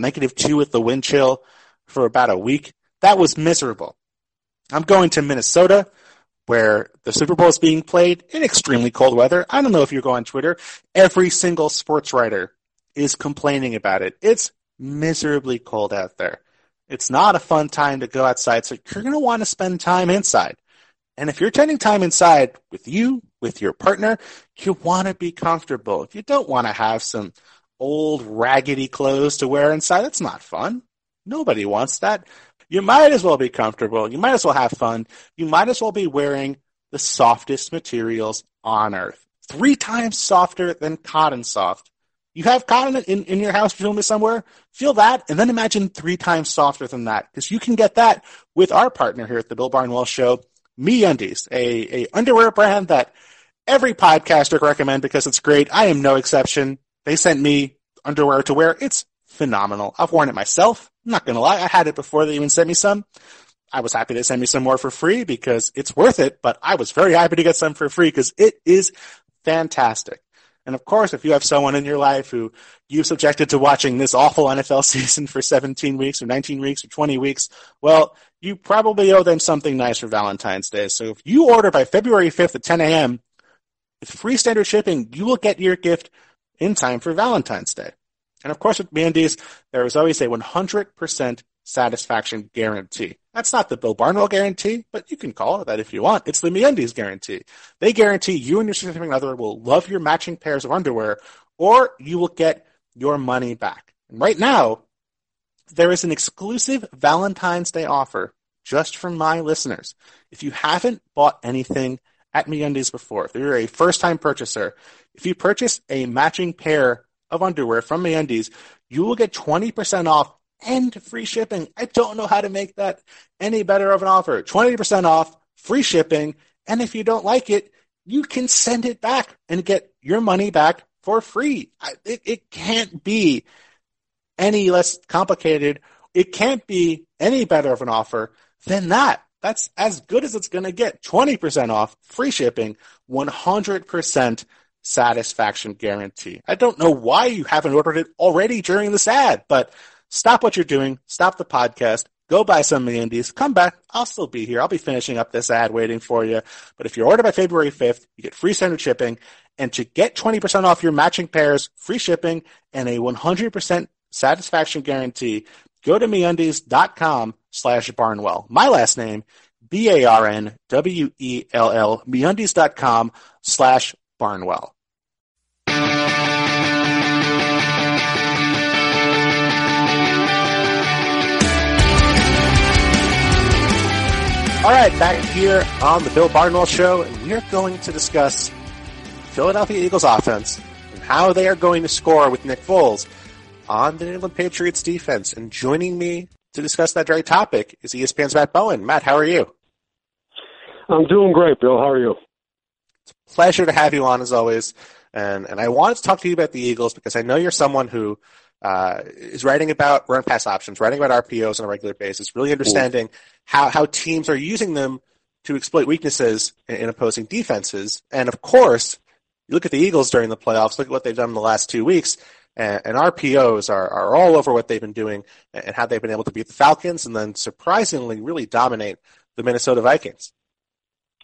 -2 with the wind chill for about a week. That was miserable. I'm going to Minnesota, where the Super Bowl is being played in extremely cold weather. I don't know if you go on Twitter. Every single sports writer is complaining about it. It's miserably cold out there. It's not a fun time to go outside, so you're going to want to spend time inside. And if you're spending time inside with your partner, you want to be comfortable. You don't want to have some old raggedy clothes to wear inside. That's not fun. Nobody wants that. You might as well be comfortable. You might as well have fun. You might as well be wearing the softest materials on earth. 3 times softer than Cotton Soft. You have cotton in your house, presumably somewhere. Feel that, and then imagine 3 times softer than that, because you can get that with our partner here at the Bill Barnwell Show, MeUndies, a underwear brand that every podcaster recommend because it's great. I am no exception. They sent me underwear to wear. It's phenomenal. I've worn it myself. I'm not going to lie. I had it before they even sent me some. I was happy to send me some more for free because it's worth it, but I was very happy to get some for free because it is fantastic. And of course, if you have someone in your life who you've subjected to watching this awful NFL season for 17 weeks or 19 weeks or 20 weeks, well, you probably owe them something nice for Valentine's Day. So if you order by February 5th at 10 a.m., with free standard shipping, you will get your gift in time for Valentine's Day. And of course, with MeUndies, there is always a 100% satisfaction guarantee. That's not the Bill Barnwell guarantee, but you can call it that if you want. It's the MeUndies guarantee. They guarantee you and your significant other will love your matching pairs of underwear, or you will get your money back. And right now, there is an exclusive Valentine's Day offer just for my listeners. If you haven't bought anything at MeUndies before, if you're a first-time purchaser, if you purchase a matching pair of underwear from MeUndies, you will get 20% off and free shipping. I don't know how to make that any better of an offer. 20% off, free shipping, and if you don't like it, you can send it back and get your money back for free. It can't be any less complicated. It can't be any better of an offer than that. That's as good as it's going to get. 20% off, free shipping, 100% satisfaction guarantee. I don't know why you haven't ordered it already during this ad, but stop what you're doing. Stop the podcast. Go buy some MeUndies. Come back. I'll still be here. I'll be finishing up this ad waiting for you. But if you order by February 5th, you get free standard shipping. And to get 20% off your matching pairs, free shipping, and a 100% satisfaction guarantee, go to MeUndies.com/Barnwell. My last name, BARNWELL, MeUndies.com/Barnwell. All right, back here on the Bill Barnwell Show, and we are going to discuss Philadelphia Eagles offense and how they are going to score with Nick Foles on the New England Patriots defense. And joining me to discuss that very topic is ESPN's Matt Bowen. Matt, how are you? I'm doing great, Bill. How are you? It's a pleasure to have you on as always. And I wanted to talk to you about the Eagles because I know you're someone who is writing about run pass options, writing about RPOs on a regular basis, really understanding how teams are using them to exploit weaknesses in opposing defenses. And of course, you look at the Eagles during the playoffs, look at what they've done in the last 2 weeks, and RPOs are all over what they've been doing and how they've been able to beat the Falcons and then surprisingly really dominate the Minnesota Vikings.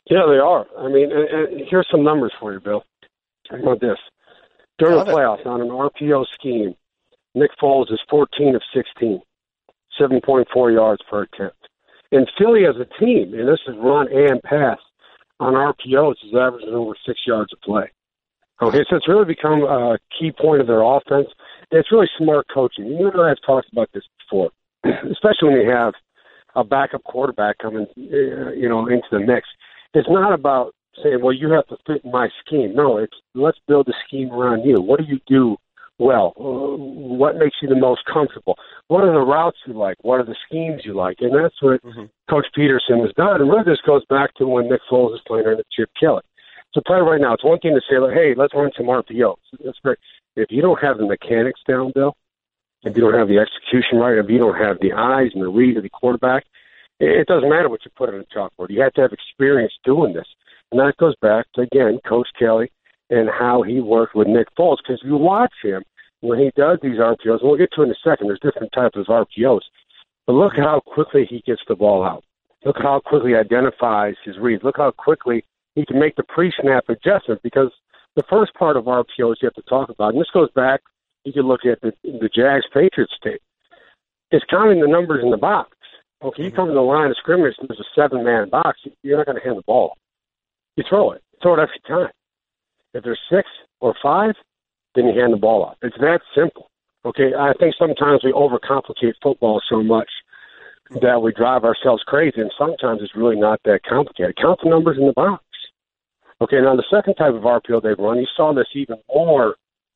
Yeah, they are. I mean, and here's some numbers for you, Bill. Think about this. During the playoffs, on an RPO scheme, Nick Foles is 14 of 16, 7.4 yards per attempt. And Philly as a team, and this is run and pass, on RPOs is averaging over 6 yards a play. Okay, so it's really become a key point of their offense. And it's really smart coaching. You know, I've talked about this before, especially when you have a backup quarterback coming, into the mix. It's not about saying, well, you have to fit in my scheme. No, it's let's build a scheme around you. What do you do well? What makes you the most comfortable? What are the routes you like? What are the schemes you like? And that's what Coach Peterson has done. And really this goes back to when Nick Foles was playing under Chip Kelly. So play right now, it's one thing to say, like, hey, let's run some RPOs. That's great. If you don't have the mechanics down, Bill, if you don't have the execution right, if you don't have the eyes and the read of the quarterback, it doesn't matter what you put on the chalkboard. You have to have experience doing this. And that goes back to, again, Coach Kelly and how he worked with Nick Foles. Because you watch him when he does these RPOs, and we'll get to it in a second, there's different types of RPOs. But look how quickly he gets the ball out. Look how quickly he identifies his reads. Look how quickly he can make the pre-snap adjustment, because the first part of RPOs you have to talk about, and this goes back, you can look at the Jags-Patriots tape, it's counting the numbers in the box. Okay, you come to the line of scrimmage and there's a 7-man box, you're not going to hand the ball. You throw it. Throw it every time. If there's 6 or 5, then you hand the ball off. It's that simple. Okay, I think sometimes we overcomplicate football so much that we drive ourselves crazy, and sometimes it's really not that complicated. Count the numbers in the box. Okay, now the second type of RPO they've run, you saw this even more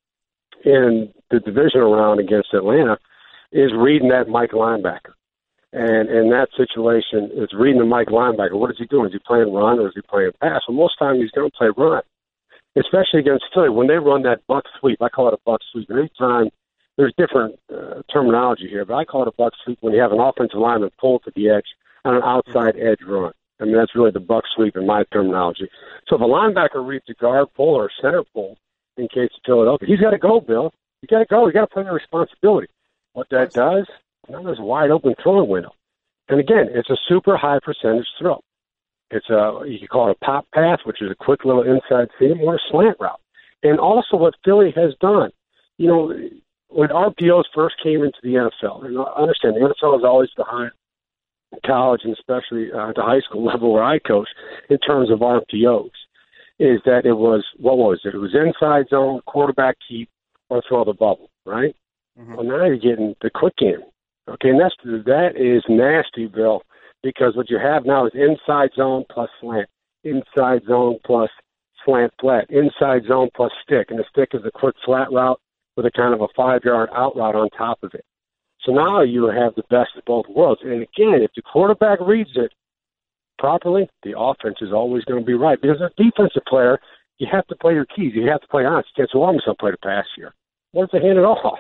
in the divisional round against Atlanta, is reading that Mike linebacker. And in that situation, it's reading the Mike linebacker. What is he doing? Is he playing run or is he playing pass? Well, most times he's going to play run, especially against Philly. When they run that buck sweep, I call it a buck sweep. And anytime, there's different terminology here, but I call it a buck sweep when you have an offensive lineman pull to the edge on an outside edge run. I mean, that's really the buck sweep in my terminology. So if a linebacker reads a guard pull or a center pull in case of Philadelphia, he's got to go, Bill. You got to go. You got to play your responsibility. What that does, now there's a wide open throwing window. And again, it's a super high percentage throw. It's you can call it a pop pass, which is a quick little inside seam, or a slant route. And also what Philly has done, you know, when RPOs first came into the NFL, and I understand the NFL is always behind college and especially the high school level where I coach in terms of RPOs, is that it was, what was it? It was inside zone, quarterback keep, or throw the bubble, right? Well, now you're getting the quick game. Okay, and that is nasty, Bill, because what you have now is inside zone plus slant, inside zone plus slant flat, inside zone plus stick, and the stick is a quick flat route with a kind of a 5-yard out route on top of it. So now you have the best of both worlds. And again, if the quarterback reads it properly, the offense is always going to be right. Because as a defensive player, you have to play your keys. You have to play honest. You can't say, well, I'm just going to play the pass here. What if they hand it off?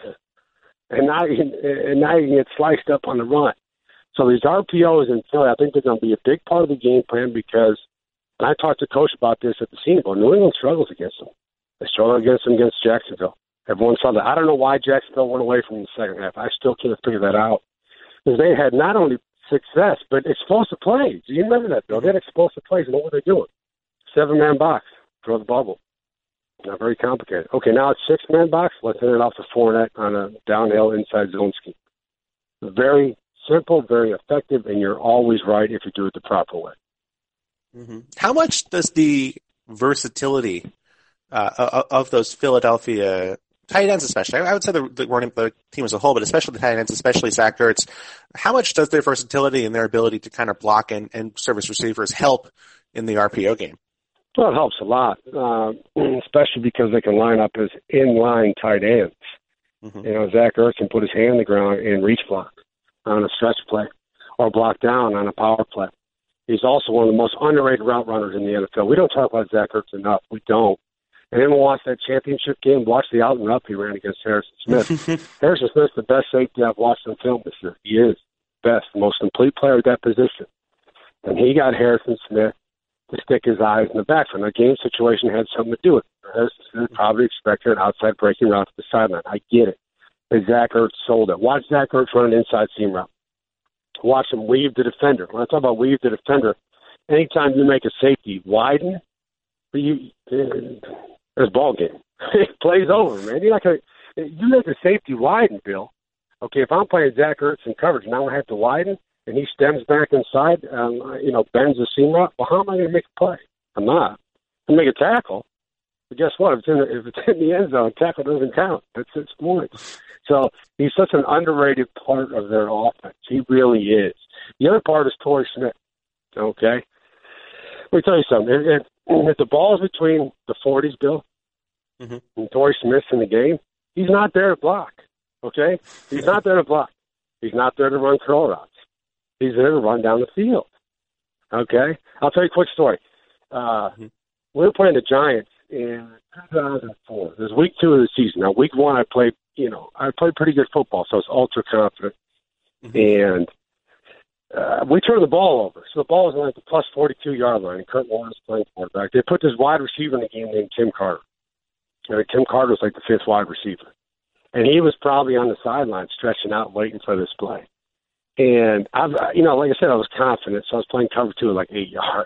And now you can get sliced up on the run. So these RPOs in Philly, I think they're going to be a big part of the game plan, because and I talked to Coach about this at the Senior Bowl. New England struggles against them. They struggle against them against Jacksonville. Everyone saw that. I don't know why Jacksonville went away from the second half. I still can't figure that out. Because they had not only success, but explosive plays. Do you remember that, Bill? They had explosive plays, and what were they doing? 7-man box, throw the bubble. Not very complicated. Okay, now it's 6-man box. Let's hit it off the Fournette on a downhill inside zone scheme. Very simple, very effective, and you're always right if you do it the proper way. How much does the versatility of those Philadelphia tight ends, especially, I would say the team as a whole, but especially the tight ends, especially Zach Ertz, how much does their versatility and their ability to kind of block and service receivers help in the RPO game? Well, it helps a lot, especially because they can line up as in-line tight ends. You know, Zach Ertz can put his hand on the ground and reach block on a stretch play or block down on a power play. He's also one of the most underrated route runners in the NFL. We don't talk about Zach Ertz enough. We don't. And then we'll watch that championship game, watch the out and up he ran against Harrison Smith. Harrison Smith's the best safety I've watched on film this year. He is best, most complete player at that position. And he got Harrison Smith to stick his eyes in the backfield. The game situation had something to do with it. Harrison Smith probably expected an outside breaking route to the sideline. I get it. But Zach Ertz sold it. Watch Zach Ertz run an inside seam route. Watch him weave the defender. When I talk about weave the defender, anytime you make a safety widen, there's ball game. It plays over, man. You're not gonna. You make a safety widen, Bill. Okay, if I'm playing Zach Ertz in coverage, now I have to widen, and he stems back inside, bends the seam route. Well, how am I going to make a play? I'm not. I make a tackle, but guess what? If it's in the end zone, tackle doesn't count. That's 6 points. So he's such an underrated part of their offense. He really is. The other part is Torrey Smith. Okay, let me tell you something. If the ball is between the 40s, Bill, and Torrey Smith's in the game, he's not there to block. Okay? He's not there to block. He's not there to run curl routes. He's there to run down the field. Okay? I'll tell you a quick story. We were playing the Giants in 2004. It was week 2 of the season. Now, week 1, I played pretty good football, so I was ultra confident. And we turned the ball over. So the ball was on like the plus 42-yard line, and Kurt Warner was playing quarterback. They put this wide receiver in the game named Tim Carter. And Tim Carter was like the 5th wide receiver. And he was probably on the sideline stretching out, waiting for this play. And, like I said, I was confident, so I was playing cover 2 at like 8 yards.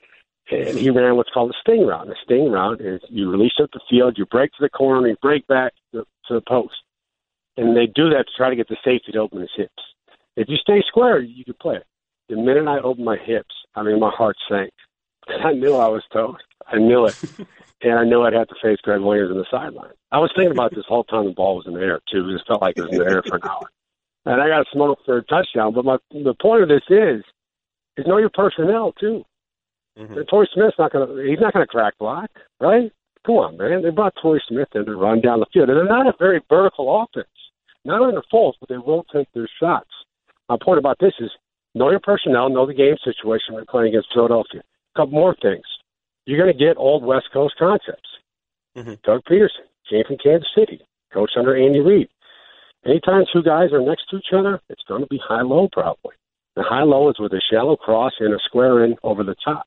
And he ran what's called a sting route. And a sting route is you release up the field, you break to the corner, and you break back to the post. And they do that to try to get the safety to open his hips. If you stay square, you can play it. The minute I opened my hips, my heart sank. I knew I was toast. I knew it. And I knew I'd have to face Greg Williams on the sideline. I was thinking about this whole time the ball was in the air, too. It just felt like it was in the air for an hour. And I got smoked for a touchdown. But the point of this is know your personnel, too. Torrey Smith's not going to crack block, right? Come on, man. They brought Torrey Smith in to run down the field. And they're not a very vertical offense. Not on their fault, but they will take their shots. My point about this is know your personnel, know the game situation when playing against Philadelphia. A couple more things. You're going to get old West Coast concepts. Doug Peterson came from Kansas City, coached under Andy Reid. Anytime 2 guys are next to each other, it's going to be high-low probably. The high-low is with a shallow cross and a square in over the top.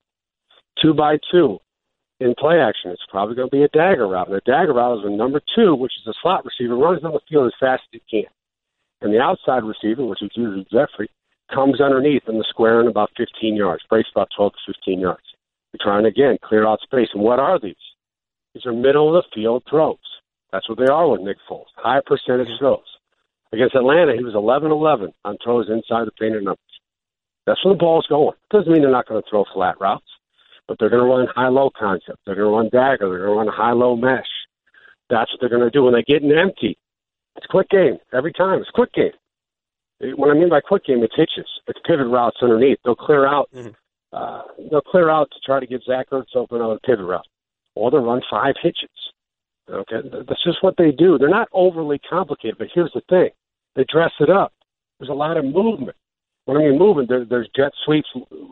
2 by 2 in play action, it's probably going to be a dagger route. And the dagger route is when number 2, which is a slot receiver, runs down the field as fast as he can. And the outside receiver, which is usually Jeffrey, comes underneath in the square in about 15 yards, breaks about 12 to 15 yards. You're trying to, again, clear out space. And what are these? These are middle-of-the-field throws. That's what they are with Nick Foles, high percentage throws. Against Atlanta, he was 11-11 on throws inside the painted numbers. That's where the ball's going. Doesn't mean they're not going to throw flat routes, but they're going to run high-low concept. They're going to run dagger. They're going to run high-low mesh. That's what they're going to do when they get an empty. It's a quick game. Every time, it's a quick game. What I mean by quick game, it's hitches. It's pivot routes underneath. They'll clear out. They'll clear out to try to get Zach Ertz open on a pivot route, or they'll run 5 hitches. Okay, that's just what they do. They're not overly complicated, but here's the thing: they dress it up. There's a lot of movement. When I mean movement, there's jet sweep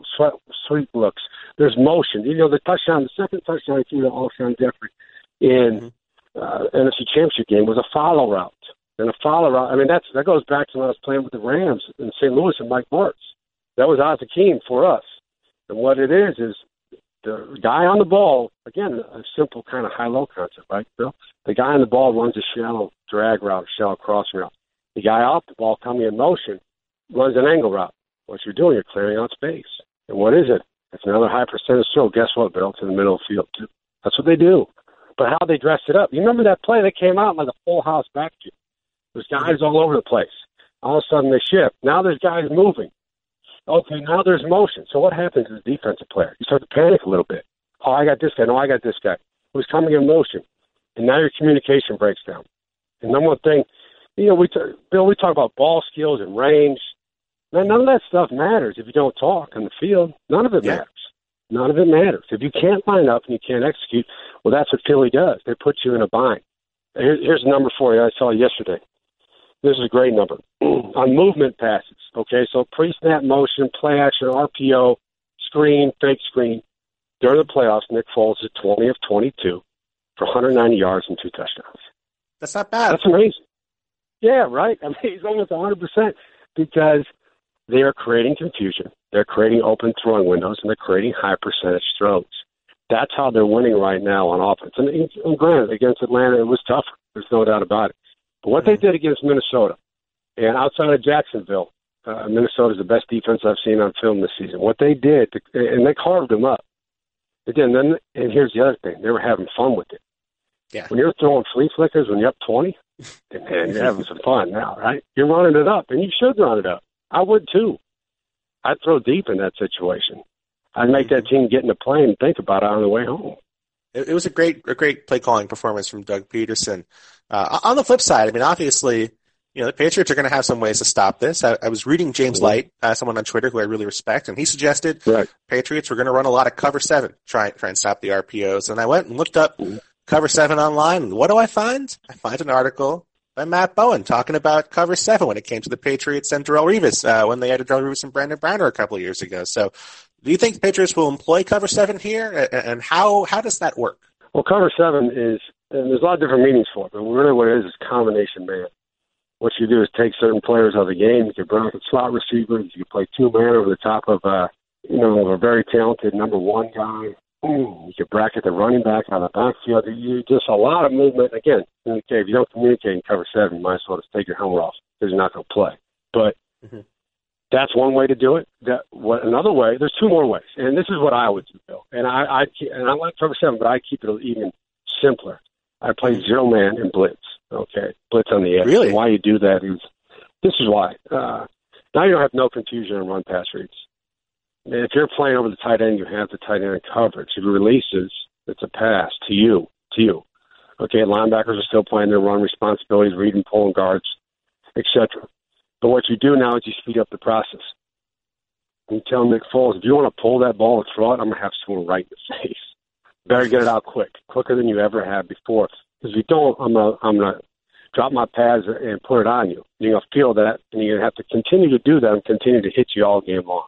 looks. There's motion. The touchdown, the second touchdown I threw to Alshon Jeffrey in NFC Championship game was a follow route. And a follow route, that goes back to when I was playing with the Rams in St. Louis and Mike Martz. That was Oz Hakeem for us. And what it is the guy on the ball, again, a simple kind of high-low concept, right, Bill? The guy on the ball runs a shallow drag route, shallow crossing route. The guy off the ball coming in motion runs an angle route. What you're doing, you're clearing out space. And what is it? It's another high percentage throw. Guess what, Bill? It's in the middle of the field, too. That's what they do. But how they dress it up. You remember that play? They came out like a full house backfield. There's guys all over the place. All of a sudden they shift. Now there's guys moving. Okay, now there's motion. So what happens as a defensive player? You start to panic a little bit. Oh, I got this guy. No, I got this guy. Who's coming in motion. And now your communication breaks down. And number one thing, Bill, we talk about ball skills and range. Man, none of that stuff matters if you don't talk on the field. None of it matters. None of it matters. If you can't line up and you can't execute, well, that's what Philly does. They put you in a bind. Here's a number for you I saw yesterday. This is a great number. On movement passes, okay, so pre-snap motion, play action, RPO, screen, fake screen. During the playoffs, Nick Foles is 20 of 22 for 190 yards and 2 touchdowns. That's not bad. That's amazing. Yeah, right? He's almost 100% because they are creating confusion. They're creating open throwing windows, and they're creating high percentage throws. That's how they're winning right now on offense. And granted, against Atlanta, it was tougher. There's no doubt about it. But what they did against Minnesota, and outside of Jacksonville, Minnesota's the best defense I've seen on film this season. What they did, and they carved them up. Again, and here's the other thing. They were having fun with it. Yeah. When you're throwing flea flickers, when you're up 20, man, you're having some fun now, right? You're running it up, and you should run it up. I would, too. I'd throw deep in that situation. I'd make that team get in the plane and think about it on the way home. It was a great play calling performance from Doug Peterson. On the flip side, I mean, obviously, the Patriots are going to have some ways to stop this. I was reading James Light, someone on Twitter who I really respect, and he suggested Patriots were going to run a lot of cover 7, try and stop the RPOs. And I went and looked up cover 7 online, and what do I find? I find an article by Matt Bowen talking about cover 7 when it came to the Patriots and Darrelle Revis when they had Darrelle Revis and Brandon Browner a couple of years ago. So do you think the Patriots will employ cover 7 here, and how does that work? Well, cover 7 is, and there's a lot of different meanings for it, but really what it is combination man. What you do is take certain players out of the game. You can bracket slot receivers. You can play 2-man over the top of of a very talented number 1 guy. You can bracket the running back on the backfield. You just a lot of movement. Again, if you don't communicate in cover 7, you might as well just take your helmet off because you're not going to play. But that's one way to do it. Another way, there's 2 more ways, and this is what I would do, Bill. And I like cover 7, but I keep it even simpler. I play 0-man and blitz. Okay, blitz on the edge. Really? And why you do that is, this is why. Now you don't have no confusion on run-pass reads. If you're playing over the tight end, you have the tight end in coverage. If it releases, it's a pass to you. Okay, linebackers are still playing their run responsibilities, reading, pulling guards, etc. But what you do now is you speed up the process. You tell Nick Foles, if you want to pull that ball and throw it, I'm going to have someone right in the face. Better get it out quicker than you ever have before. Because if you don't, I'm gonna drop my pads and put it on you. You're gonna feel that, and you're gonna have to continue to do that and continue to hit you all game long.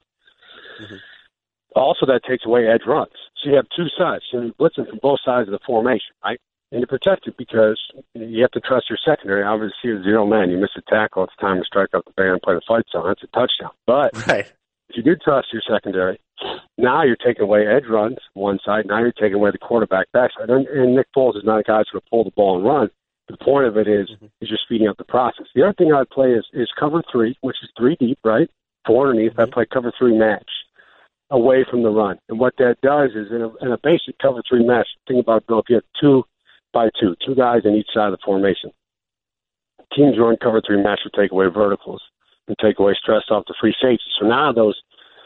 Also, that takes away edge runs. So you have 2 sides. So you're blitzing from both sides of the formation, right? And you're protected because you have to trust your secondary. Obviously, you're 0-man. You miss a tackle, it's time to strike up the band and play the fight zone. That's a touchdown. But if you do trust your secondary, now you're taking away edge runs one side. Now you're taking away the quarterback backside. And Nick Foles is not a guy who's going to pull the ball and run. The point of it is you're speeding up the process. The other thing I'd play is cover 3, which is 3 deep, right? 4 underneath. I play cover 3 match away from the run. And what that does is in a basic cover 3 match, think about, Bill, if you have 2 by 2, 2 guys on each side of the formation. Teams run cover 3 match will take away verticals and take away stress off the free safety. So now those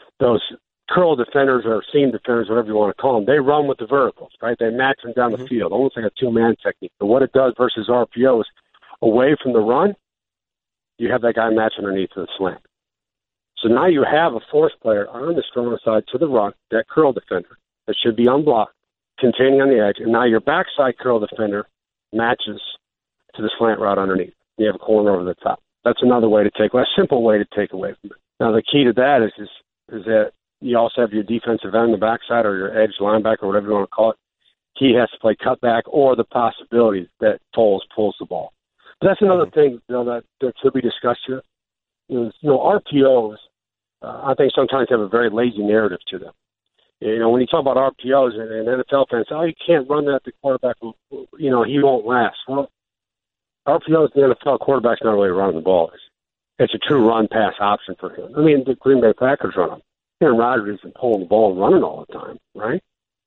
curl defenders or seam defenders, whatever you want to call them, they run with the verticals, right? They match them down the field, almost like a 2-man technique. But what it does versus RPOs, away from the run, you have that guy match underneath the slant. So now you have a force player on the strong side to the run, that curl defender that should be unblocked, containing on the edge, and now your backside curl defender matches to the slant route underneath. You have a corner over the top. That's another way to take away, a simple way to take away from it. Now the key to that is that you also have your defensive end on the backside or your edge linebacker, whatever you want to call it. He has to play cutback or the possibility that Foles pulls the ball. But that's another thing, that should be discussed here. RPOs, I think sometimes have a very lazy narrative to them. When you talk about RPOs and NFL fans, you can't run that, the quarterback, he won't last. Well, RPOs, the NFL quarterback's not really running the ball. It's a true run-pass option for him. I mean, the Green Bay Packers run them. Aaron Rodgers isn't pulling the ball and running all the time, right?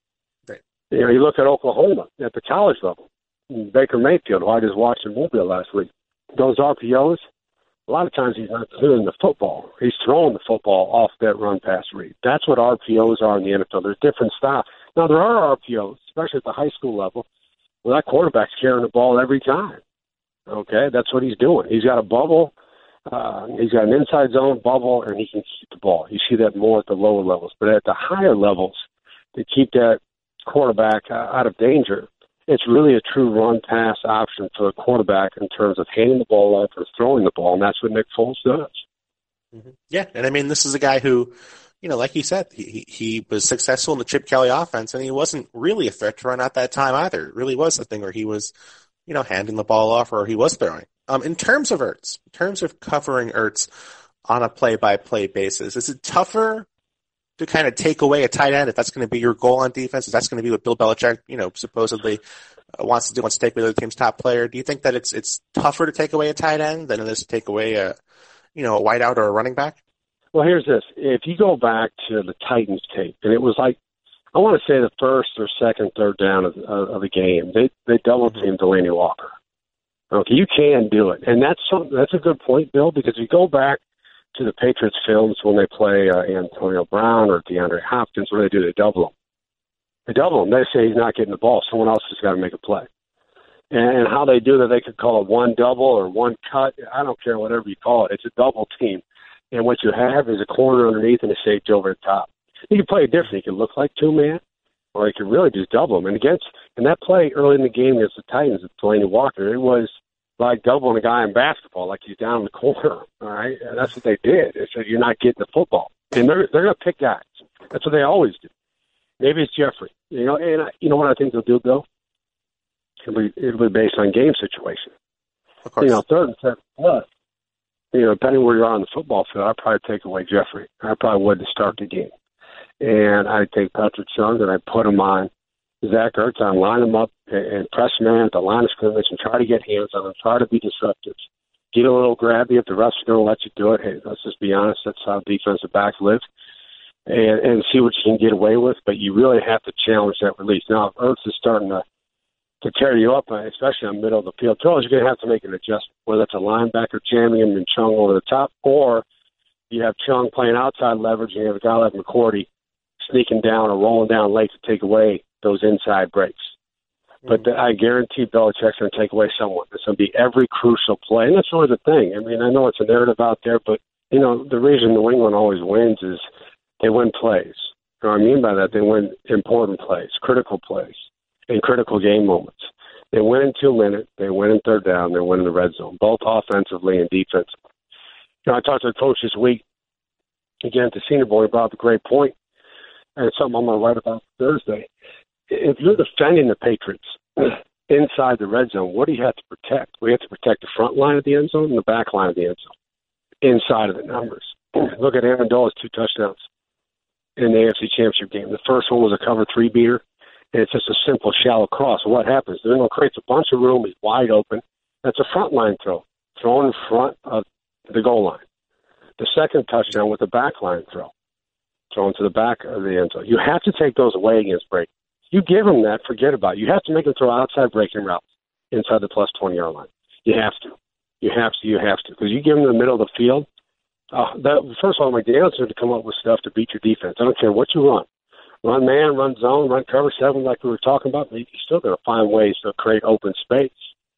You look at Oklahoma at the college level. Baker Mayfield, who I just watched in Mobile last week. Those RPOs, a lot of times he's not doing the football. He's throwing the football off that run-pass read. That's what RPOs are in the NFL. There's different styles. Now, there are RPOs, especially at the high school level, where that quarterback's carrying the ball every time. Okay, that's what he's doing. He's got a bubble. He's got an inside zone bubble, and he can keep the ball. You see that more at the lower levels. But at the higher levels, to keep that quarterback out of danger, it's really a true run-pass option for the quarterback in terms of handing the ball off or throwing the ball, and that's what Nick Foles does. Yeah, and I mean, this is a guy who, like you said, he was successful in the Chip Kelly offense, and he wasn't really a threat to run at that time either. It really was a thing where he was, handing the ball off or he was throwing. In terms of Ertz, in terms of covering Ertz on a play-by-play basis, is it tougher to kind of take away a tight end if that's going to be your goal on defense? If that's going to be what Bill Belichick, supposedly wants to do, wants to take away the team's top player? Do you think that it's tougher to take away a tight end than it is to take away a wideout or a running back? Well, here's this. If you go back to the Titans tape, and it was like, I want to say the first or second, third down of the game, they double-teamed Delaney Walker. Okay, you can do it. And that's a good point, Bill, because if you go back to the Patriots films when they play Antonio Brown or DeAndre Hopkins, what do? They double him. They double him. They say he's not getting the ball. Someone else has got to make a play. And how they do that, they could call it one double or one cut. I don't care, whatever you call it. It's a double team. And what you have is a corner underneath and a safety over the top. You can play it differently. You can look like two-man, or you can really just double them. And that play early in the game against the Titans with Delaney Walker, it was like doubling a guy in basketball, like he's down in the corner, all right? And that's what they did. They said, you're not getting the football. And they're going to pick guys. That's what they always do. Maybe it's Jeffrey. And you know what I think they'll do, Bill? It'll be based on game situation. Of course. Third and second plus, depending where you are on the football field, I'd probably take away Jeffrey. I probably would to start the game. And I'd take Patrick Chung and I'd put him on Zach Ertz. I'd line him up and press man at the line of scrimmage and try to get hands on him, try to be disruptive. Get a little grabby if the refs are going to let you do it. Hey, let's just be honest. That's how defensive backs live. And see what you can get away with. But you really have to challenge that release. Now, if Ertz is starting to tear you up, especially in the middle of the field throws, you're going to have to make an adjustment, whether it's a linebacker jamming him and Chung over the top, or you have Chung playing outside leverage and you have a guy like McCourty sneaking down or rolling down late to take away those inside breaks. But I guarantee Belichick's going to take away someone. It's going to be every crucial play. And that's really the thing. I mean, I know it's a narrative out there, but, the reason New England always wins is they win plays. You know what I mean by that? They win important plays, critical plays, in critical game moments. They win in 2 minutes. They win in third down. They win in the red zone, both offensively and defensively. I talked to a coach this week, again, at the Senior Bowl. He brought up a great point, and it's something I'm going to write about Thursday. If you're defending the Patriots inside the red zone, what do you have to protect? We have to protect the front line of the end zone and the back line of the end zone, inside of the numbers. Look at Amendola's 2 touchdowns in the AFC Championship game. The first one was a cover 3 beater. And it's just a simple shallow cross. What happens? They're creates a bunch of room. He's wide open. That's a front line throw, thrown in front of the goal line. The second touchdown with a back line thrown to the back of the end zone. You have to take those away against Brady. You give him that, forget about it. You have to make him throw outside breaking routes inside the plus 20-yard line. You have to. Because you give him in the middle of the field, first of all, McDaniels going to come up with stuff to beat your defense. I don't care what you run. Run man, run zone, run cover 7 like we were talking about, but you're still going to find ways to create open space.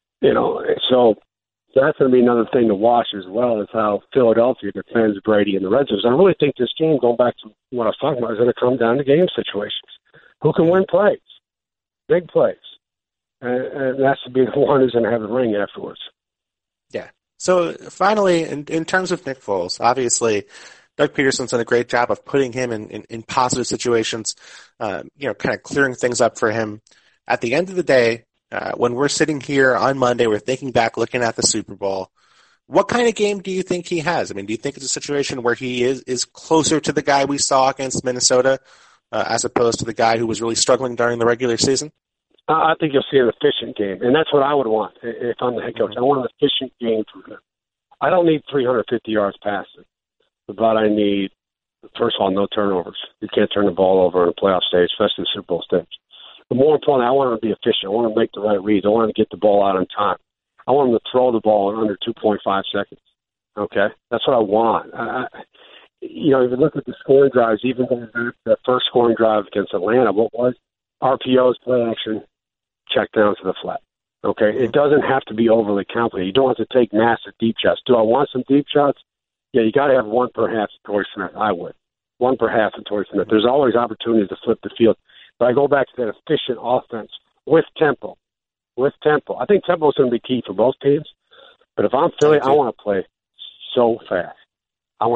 So that's going to be another thing to watch as well, is how Philadelphia defends Brady in the red zone. I really think this game, going back to what I was talking about, is going to come down to game situations. Who can win plays? Big plays. And that's to be the one who's going to have the ring afterwards. Yeah. So finally, in terms of Nick Foles, obviously Doug Peterson's done a great job of putting him in positive situations, kind of clearing things up for him. At the end of the day, when we're sitting here on Monday, we're thinking back, looking at the Super Bowl. What kind of game do you think he has? I mean, do you think it's a situation where he is closer to the guy we saw against Minnesota as opposed to the guy who was really struggling during the regular season? I think you'll see an efficient game, and that's what I would want if I'm the head coach. I want an efficient game from him. I don't need 350 yards passing. But I need, first of all, no turnovers. You can't turn the ball over in a playoff stage, especially the Super Bowl stage. But more importantly, I want him to be efficient. I want him to make the right reads. I want him to get the ball out on time. I want him to throw the ball in under 2.5 seconds. Okay? That's what I want. If you look at the scoring drives, even going back to that first scoring drive against Atlanta, what was? RPOs, play action, check down to the flat. Okay? It doesn't have to be overly complicated. You don't have to take massive deep shots. Do I want some deep shots? Yeah, you got to have 1 per half to Torrey Smith. I would. 1 per half to Torrey Smith. There's always opportunities to flip the field. But I go back to that efficient offense with tempo. I think tempo is going to be key for both teams. But if I'm Philly, I want to play so fast. I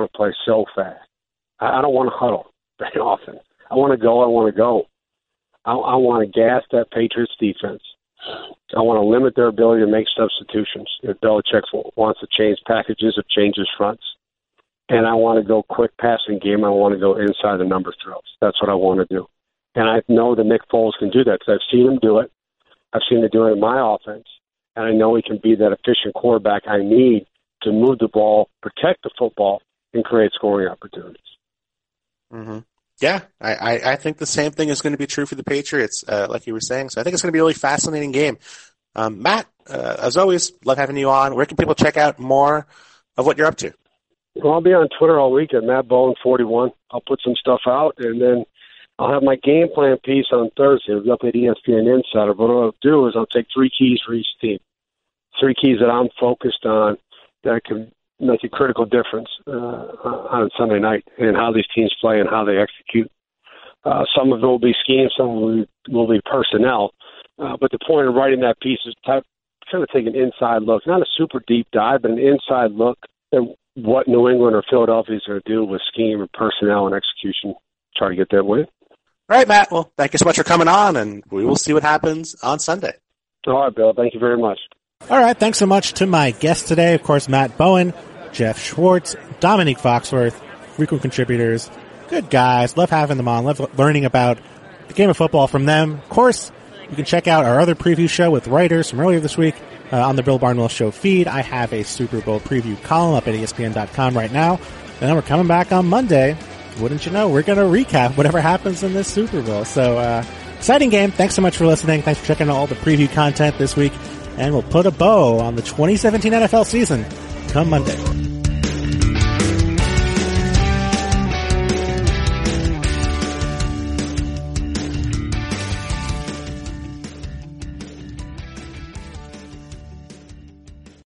don't want to huddle very often. I want to go. I want to gas that Patriots defense. I want to limit their ability to make substitutions. If Belichick wants to change packages or changes fronts. And I want to go quick passing game. I want to go inside the number throws. That's what I want to do. And I know that Nick Foles can do that because I've seen him do it. I've seen him do it in my offense. And I know he can be that efficient quarterback I need to move the ball, protect the football, and create scoring opportunities. Mm-hmm. Yeah, I think the same thing is going to be true for the Patriots, like you were saying. So I think it's going to be a really fascinating game. Matt, as always, love having you on. Where can people check out more of what you're up to? Well, I'll be on Twitter all week at MattBowen41. I'll put some stuff out, and then I'll have my game plan piece on Thursday. It'll be up at ESPN Insider. But what I'll do is I'll take 3 keys for each team, 3 keys that I'm focused on that can make a critical difference on Sunday night and how these teams play and how they execute. Some of it will be scheme, some will be personnel. But the point of writing that piece is kind of take an inside look, not a super deep dive, but an inside look at what New England or Philadelphia is going to do with scheme and personnel and execution, try to get that win. All right, Matt. Well, thank you so much for coming on, and we will see what happens on Sunday. All right, Bill. Thank you very much. All right. Thanks so much to my guests today. Of course, Matt Bowen, Jeff Schwartz, Dominique Foxworth, frequent contributors, good guys. Love having them on. Love learning about the game of football from them. Of course, you can check out our other preview show with writers from earlier this week on the Bill Barnwell Show feed. I have a Super Bowl preview column up at ESPN.com right now. And then we're coming back on Monday. Wouldn't you know, we're going to recap whatever happens in this Super Bowl. So, exciting game. Thanks so much for listening. Thanks for checking out all the preview content this week. And we'll put a bow on the 2017 NFL season come Monday.